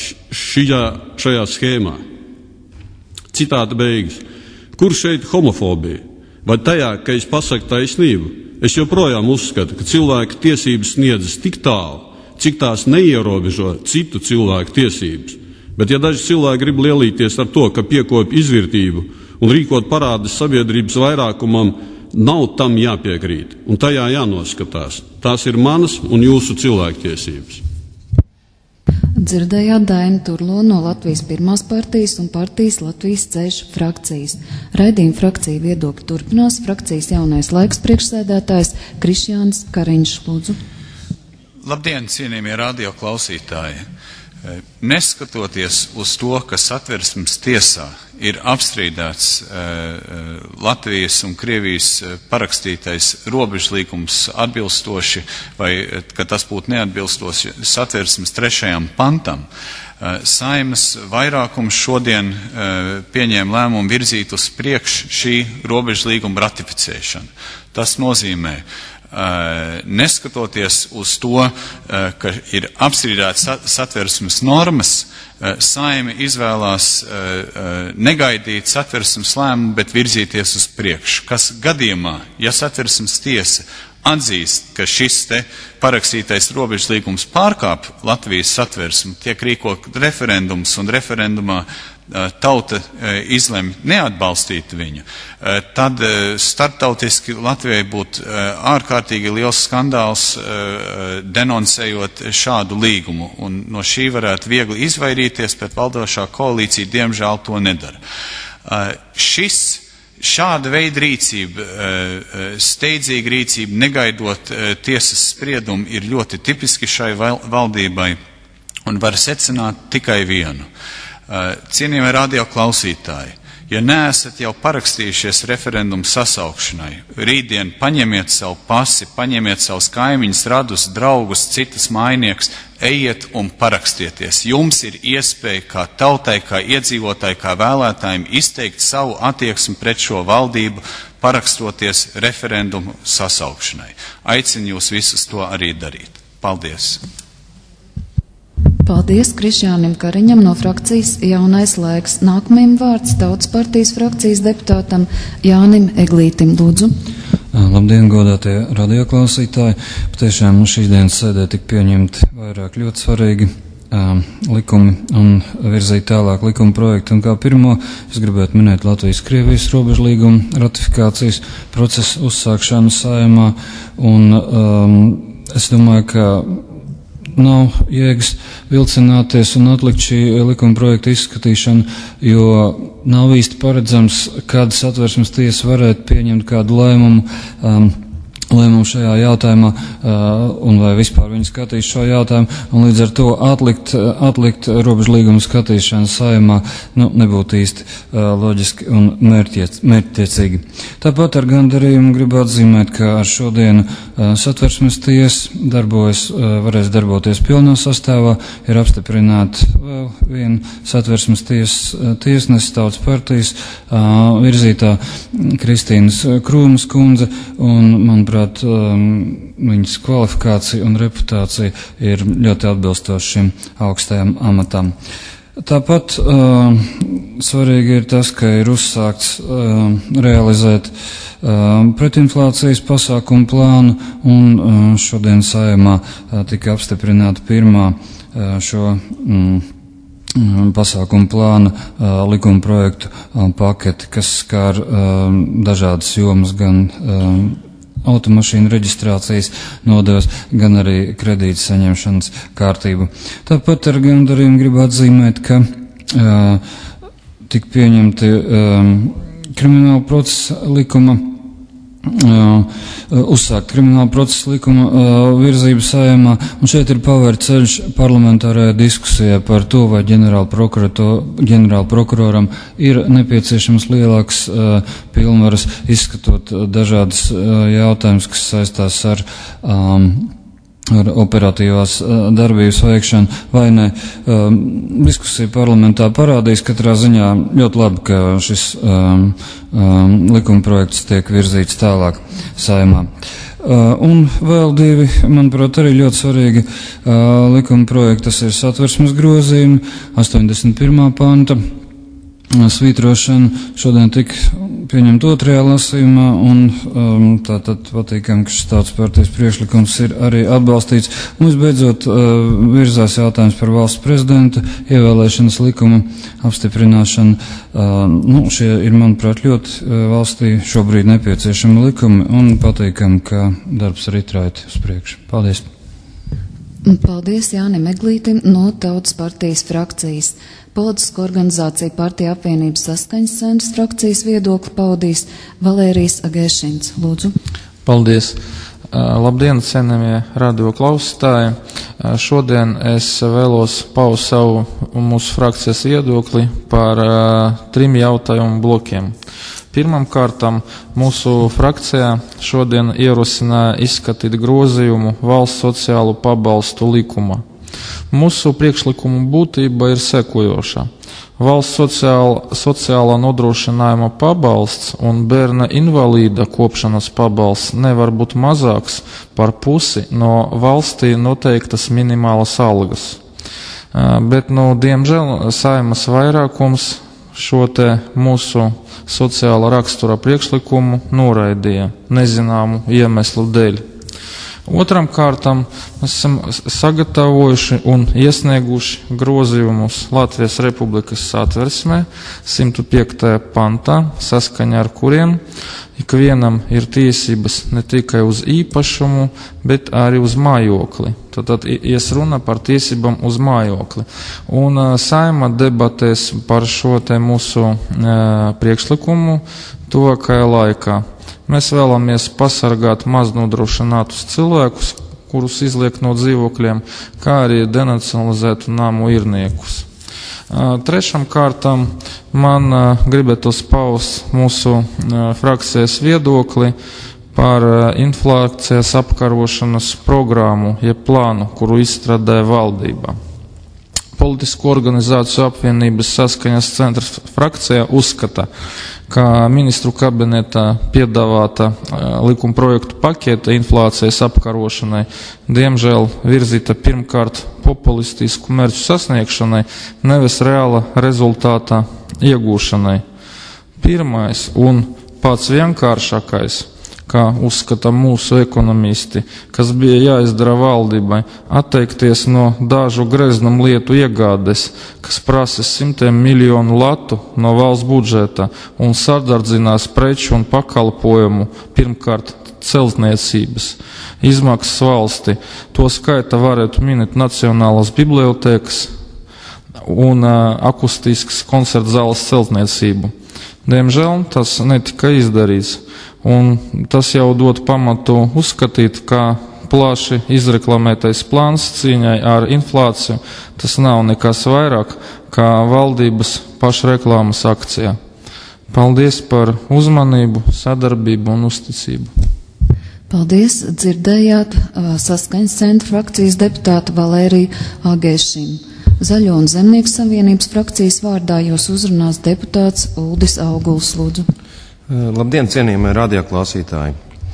šajā schēmā. Citāta beigas. Kur šeit homofobija? Vai tajā, ka es pasaku taisnību? Es joprojām uzskatu, ka cilvēka tiesības sniedzas tik tālu, cik tās neierobežo citu cilvēku tiesības. Bet ja daži cilvēki grib lielīties ar to, ka piekopja izvērtību un rīkot parādus sabiedrības vairākumam, nav tam jāpiekrīt, un tajā jānoskatās. Tās ir manas un jūsu cilvēktiesības. Dzirdējāt Dainu Turlo no Latvijas Pirmās partijas un partijas Latvijas ceļš frakcijas. Raidījuma frakcija viedokļi turpinās. Frakcijas jaunais laiks priekšsēdētājs Krišjāns Kariņš, lūdzu. Labdien, cienījamie radio klausītāji! Neskatoties uz to, ka Satversmes tiesā ir apstrīdēts Latvijas un Krievijas parakstītais robežlīgums atbilstoši, vai ka tas būtu neatbilstoši Satversmes 3. pantam, Saeimas vairākums šodien pieņēma lēmumu virzīt uz priekšu šī robežlīguma ratificēšanu. Tas nozīmē, neskatoties uz to, ka ir apstrīdētas Satversmes normas, Saeima izvēlās negaidīt Satversmes lēmumu, bet virzīties uz priekšu. Kas gadījumā, ja Satversmes tiesa atzīst, ka šis te parakstītais robežlīgums pārkāp Latvijas satversmi, tiek rīkot referendums un referendumā tauta izlemj neatbalstīt viņu, tad starptautiski Latvijai būtu ārkārtīgi liels skandāls denoncējot šādu līgumu, un no šī varētu viegli izvairīties, bet valdošā koalīcija diemžēl to nedara. Šāda veida rīcība, steidzīga rīcība, negaidot tiesas spriedumu, ir ļoti tipiski šai valdībai un var secināt tikai vienu. Cienījamie radio klausītāji, ja neesat jau parakstījušies referendumu sasaukšanai, rītdien paņemiet savu pasi, paņemiet savus kaimiņus, radus, draugus, citas mājniekus, ejiet un parakstieties. Jums ir iespēja kā tautai, kā iedzīvotāji, kā vēlētājiem izteikt savu attieksmi pret šo valdību, parakstoties referendumu sasaukšanai. Aicinu jūs visus to arī darīt. Paldies! Paldies Krišjānim Kariņam no frakcijas Jaunais laiks. Nākamajam vārds Tautas partijas frakcijas deputātam Jānim Eglītim. Lūdzu. Labdien, godātie radioklausītāji. Patiešām šīs dienas sēdē tika pieņemti vairāk ļoti svarīgi likumi un virzīt tālāk likuma projektu. Un kā pirmo es gribētu minēt Latvijas-Krievijas robežlīguma ratifikācijas procesu uzsākšanu Saeimā. Un es domāju, ka nav jēgas vilcināties un atlikt šī likuma projekta izskatīšanu, jo nav īsti paredzams, kad Satversmes tiesa varētu pieņemt kādu lēmumu šajā jautājumā, un vai vispār viņi skatīs šo jautājumu, un līdz ar to atlikt robežlīguma skatīšanu Saeimā nebūtu īsti loģiski un mērķtiecīgi. Tāpat ar gandarījumu gribu atzīmēt, ka ar šodienu Satversmes tiesa varēs darboties pilnā sastāvā, ir apstiprināta vēl viena Satversmes tiesneses Tautas partijas virzītā Kristīnas Krūmas kundze, un manuprāt, viņas kvalifikācija un reputācija ir ļoti atbilstoša šim augstajam amatam. Tāpat svarīgi ir tas, ka ir uzsākts realizēt pretinflācijas pasākumu plānu, un šodien Saeimā tika apstiprināta pirmā šo pasākumu plāna likuma projektu paketi, kas skar dažādas jomas, gan automašīnu reģistrācijas nodevas, gan arī kredīta saņemšanas kārtību. Tāpat ar gandarījumu gribu atzīmēt, ka tika pieņemti krimināla procesa likuma uzsākt krimināla procesa likuma virzību Saeimā, un šeit ir pavērt ceļš parlamentārajai diskusijai par to, vai ģenerālprokuroram ir nepieciešams lielāks pilnvaras izskatot dažādas jautājumus, kas saistās ar operatīvās darbības veikšanu vai ne. Diskusija parlamentā parādīs katrā ziņā ļoti labi, ka šis likumprojekts tiek virzīts tālāk Saeimā. Un vēl divi, manuprāt, arī ļoti svarīgi likumprojekti, tas ir satversmes grozījumi, 81. panta svītrošana šodien tika pieņemt otrajā lasījumā, un tātad patīkam, ka šis Tautas partijas priekšlikums ir arī atbalstīts. Un visbeidzot virzās jautājums par valsts prezidenta ievēlēšanas likuma apstiprināšanu. Šie ir, manuprāt, ļoti valstī šobrīd nepieciešami likumi, un patīkam, ka darbs arī trāja uz priekšu. Paldies! Paldies Jānim Eglītim no Tautas partijas frakcijas. Politisko organizāciju Partija apvienības Saskaņas centrs frakcijas viedokli paudīs Valērijas Agēšins. Lūdzu. Paldies. Labdien, cienījamie radio klausītāji. Šodien es vēlos paust savu mūsu frakcijas viedokli par 3 jautājumu blokiem. Pirmkārt, mūsu frakcijā šodien ierosināja izskatīt grozījumu valsts sociālo pabalstu likumā. Mūsu priekšlikuma būtība ir sekojoša. Valsts sociālā nodrošinājuma pabalsts un bērna invalīda kopšanas pabalsts nevar būt mazāks par pusi no valstī noteiktas minimālas algas. Bet, diemžēl, Saeimas vairākums šo te mūsu sociāla rakstura priekšlikumu noraidīja nezināmu iemeslu dēļ. Otram kārtam mēs esam sagatavojuši un iesnieguši grozījumus Latvijas Republikas satversmē 105. pantā, saskaņā ar kuriem ikvienam ir tiesības ne tikai uz īpašumu, bet arī uz mājokli. Tad ies runa par tiesībām uz mājokli. Un Saeima debatēs par šo te mūsu priekšlikumu tuvākajā laikā. Mēs vēlamies pasargāt maznodrošinātus cilvēkus, kurus izliek no dzīvokļiem, kā arī denacionalizētu namu īrniekus. Trešam kārtam man gribētos paust mūsu frakcijas viedokli par inflācijas apkarošanas programmu, jeb plānu, kuru izstrādāja valdība. Politisko organizāciju apvienības Saskaņas centrs frakcijā uzskata, ka ministru kabinetā piedāvāta likuma projektu pakete inflācijas apkarošanai diemžēl virzīta pirmkārt populistisku mērķu sasniegšanai, nevis reāla rezultāta iegūšanai. Pirmais un pats vienkāršākais, kā uzskata mūsu ekonomisti, kas bija jāizdara valdībai, atteikties no dažu greznam lietu iegādes, kas prasa 100 miljonu latu no valsts budžeta un sadardzinās preču un pakalpojumu, pirmkārt celtniecības izmaksas valsti. To skaita varētu minēt Nacionālās bibliotēkas un akustiskas koncertzāles celtniecību. Diemžēl tas netika izdarīts. Un tas jau dod pamatu uzskatīt, ka plaši izreklamētais plāns cīņai ar inflāciju, tas nav nekas vairāk kā valdības pašreklāmas akcija. Paldies par uzmanību, sadarbību un uzticību. Paldies, dzirdējāt Saskaņas centra frakcijas deputātu Valēriju Agēšinu. Zaļo un Zemnieku savienības frakcijas vārdā jūs uzrunās deputāts Uldis Auguls, lūdzu. Labdien, cienījamie radioklausītāji!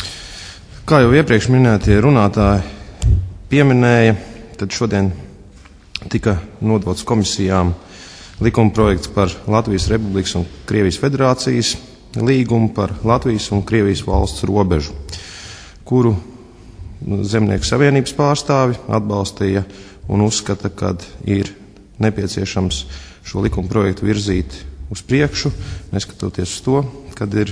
Kā jau iepriekš minētie runātāji pieminēja, tad šodien tika nodots komisijām likuma projekts par Latvijas Republikas un Krievijas Federācijas līgumu par Latvijas un Krievijas valsts robežu, kuru Zemnieku savienības pārstāvi atbalstīja un uzskata, ka ir nepieciešams šo likuma projektu virzīt uz priekšu, neskatoties uz to, kad ir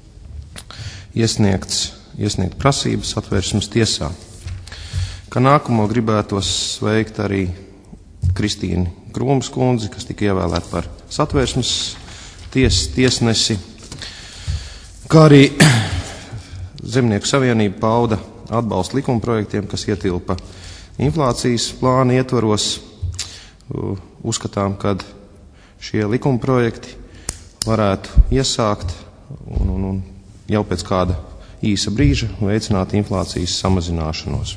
iesniegt prasības Satversmes tiesā. Kā nākamo gribētos sveikt arī Kristīnu Krūmas kundzi, kas tika ievēlēta par Satversmes tiesnesi, kā arī Zemnieku savienība pauda atbalstu likuma projektiem, kas ietilpa inflācijas plāna ietvaros. Uzskatām, ka šie likuma projekti varētu iesākt un jau pēc kāda īsa brīža veicināt inflācijas samazināšanos.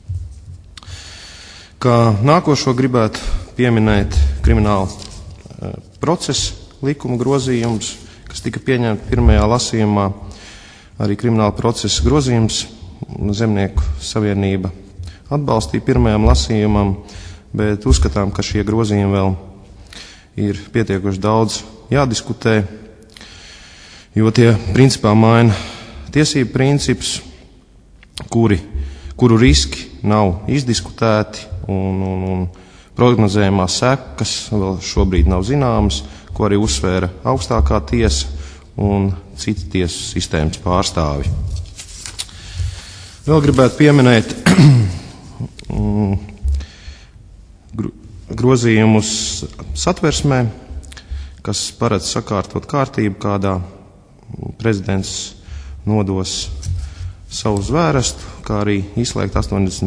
Kā nākošo gribētu pieminēt krimināla procesa likuma grozījums, kas tika pieņemta pirmajā lasījumā, arī krimināla procesa grozījums Zemnieku savienība atbalstīja pirmajam lasījumam, bet uzskatām, ka šie grozījumi vēl ir pietiekoši daudz jādiskutē, jo tie principā maina tiesību principus, kuru riski nav izdiskutēti un prognozējumās sekas vēl šobrīd nav zināmas, ko arī uzsvēra augstākā tiesa un citi tiesu sistēmas pārstāvi. Vēl gribētu pieminēt grozījumus satversmē, kas paredz sakārtot kārtību, kādā prezidents nodos savu zvērestu, kā arī izslēgt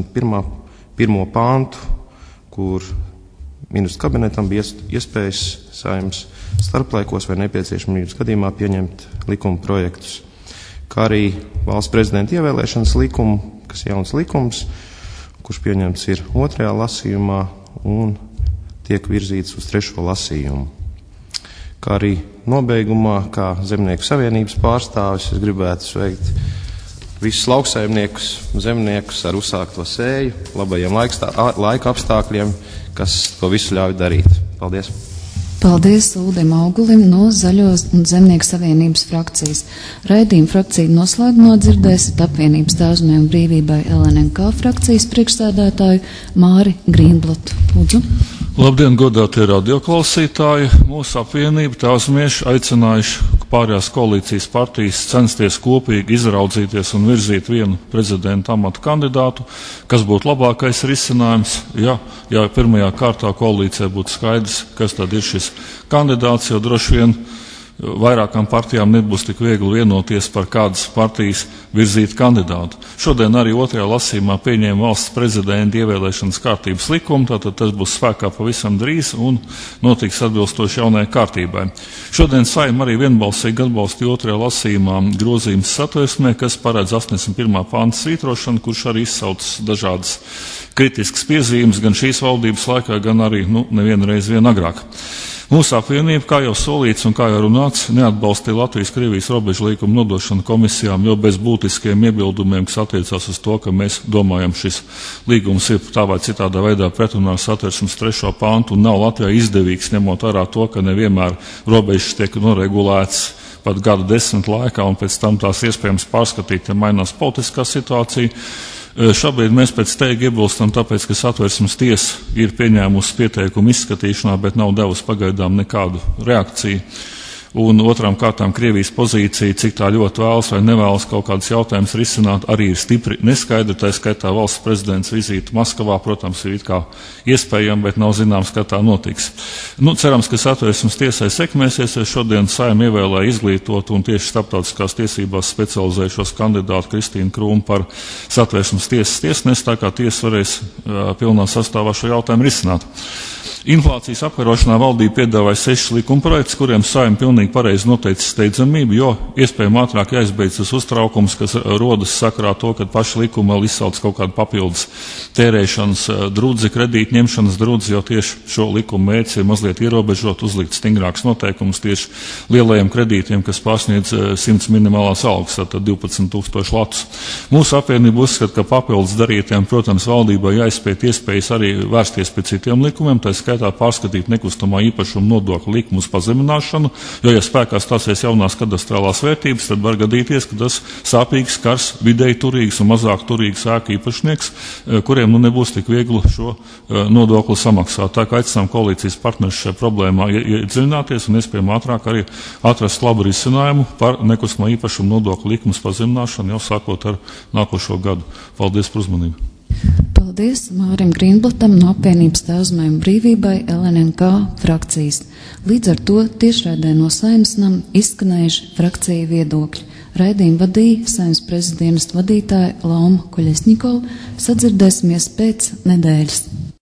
81. pāntu, kur ministru kabinetam bija iespējas Saeimas starplaikos vai nepieciešamības gadījumā pieņemt likuma projektus, kā arī valsts prezidenta ievēlēšanas likumu, kas jauns likums, kurš pieņemts ir 2. lasījumā un tiek virzīts uz 3. lasījumu. Kā arī nobeigumā, kā Zemnieku savienības pārstāvis, es gribētu sveikt visus lauksaimniekus, zemniekus ar uzsākto sēju, labajiem laika apstākļiem, kas to visu ļauj darīt. Paldies! Paldies Uldim Augulim no Zaļos un Zemnieku savienības frakcijas. Raidījuma frakciju noslēgumā dzirdēsiet apvienības Tēvzemēm brīvībai LNNK frakcijas priekšsēdētāju Māri Grīnblotu. Lūdzu. Labdien, godātie radioklausītāji! Mūsu apvienība Tēvzemieši aicinājuši pārējās koalīcijas partijas censties kopīgi izraudzīties un virzīt vienu prezidenta amata kandidātu, kas būtu labākais risinājums, ja pirmajā kārtā koalīcijā būtu skaidrs, kas tad ir šis kandidāts, jo droši vien vairākām partijām nebūs tik viegli vienoties par kādas partijas virzīt kandidātu. Šodien arī 2. lasījumā pieņēma valsts prezidenta ievēlēšanas kārtības likumu, tātad tas būs spēkā pavisam drīz un notiks atbilstoši jaunajai kārtībai. Šodien Saeima arī vienbalsīgi atbalstīja 2. lasījumā grozījums satversmē, kas paredz 81. panta svītrošanu, kurš arī izsauc dažādas kritiskas piezīmes gan šīs valdības laikā, gan arī nevienreiz vien agrāk. Mūsu apvienība, kā jau solīts un kā jau runāts, neatbalstīja Latvijas-Krievijas robežu līkumu nodošanu komisijām, jo bez būtiskiem iebildumiem, kas attiecās uz to, ka mēs domājam, šis līgums ir tā vai citādā veidā pretrunā ar satversmes 3. pāntu un nav Latvijā izdevīgs, ņemot vērā to, ka nevienmēr robežas tiek noregulētas pat gadu 10 laikā un pēc tam tās iespējams pārskatīt, ja mainās politiskā situācija. Šobrīd mēs pēc steiga iebilstam, tāpēc, ka satversmes tiesa ir pieņēmusi pieteikumu izskatīšanā, bet nav devusi pagaidām nekādu reakciju. Un otrām kārtām Krievijas pozīcija, cik tā ļoti vēlas vai nevēlas kaut kādus jautājumus risināt, arī ir stipri neskaidra. Tā skaitā valsts prezidents vizīte Maskavā, protams, ir it kā iespējama, bet nav zināms, kā tā notiks. Cerams, ka satversmes tiesai sekmēsies. Šodien Saeima ievēlēja izglītotu un tieši starptautiskās tiesībās specializējušos kandidātu Kristīnu Krūmu par satversmes tiesas tiesnesi, tā kā tiesa varēs pilnā sastāvā šo jautājumu risināt. Inflācijas apkarošanā valdība piedāvāja 6 likumprojektus, kuriem Saeima pilnīgi pareizi noteica steidzamību, jo iespējami ātrāk jāizbeidz tas uztraukums, kas rodas sakarā to, ka paši likumi vēl izsauc kaut kādu papildus tērēšanas drudzi, kredītu ņemšanas drudzi, jo tieši šo likumu mērķis ir mazliet ierobežot, uzlikt stingrāks noteikums tieši lielajiem kredītiem, kas pārsniedz 100 minimālās algas, tātad 12,000 latus. Mūsu apvienība uzskata, ka papildus darītiem, protams, valdībai jāizpēt iespējas arī vērsties pie citiem likumiem, tā skaitā pārskatīt nekustamā īpašuma nodokļa likumu uz pazemināšanu, jo, ja spēkā stāsies jaunās kadastrālās vērtības, tad var gadīties, ka tas sāpīgi skars vidēji turīgs un mazāk turīgs ēku īpašnieks, kuriem nebūs tik viegli šo nodokli samaksāt. Tā kā aicinām koalīcijas partnerus šajā problēmā iedziļināties un iespējami ātrāk arī atrast labu risinājumu par nekustamā īpašuma nodokļa likumu pazemināšanu jau sākot ar nākošo gadu. Paldies par uzmanību! Paldies Mārim Grīnblotam no apvienības Tēvzemēm brīvībai LNNK frakcijas. Līdz ar to tiešraidē no Saeimas nama izskanējuši frakciju viedokļi. Raidījumu vadīja Saeimas prezidenta vadītāja Lauma Koļesņikova. Sadzirdēsimies pēc nedēļas.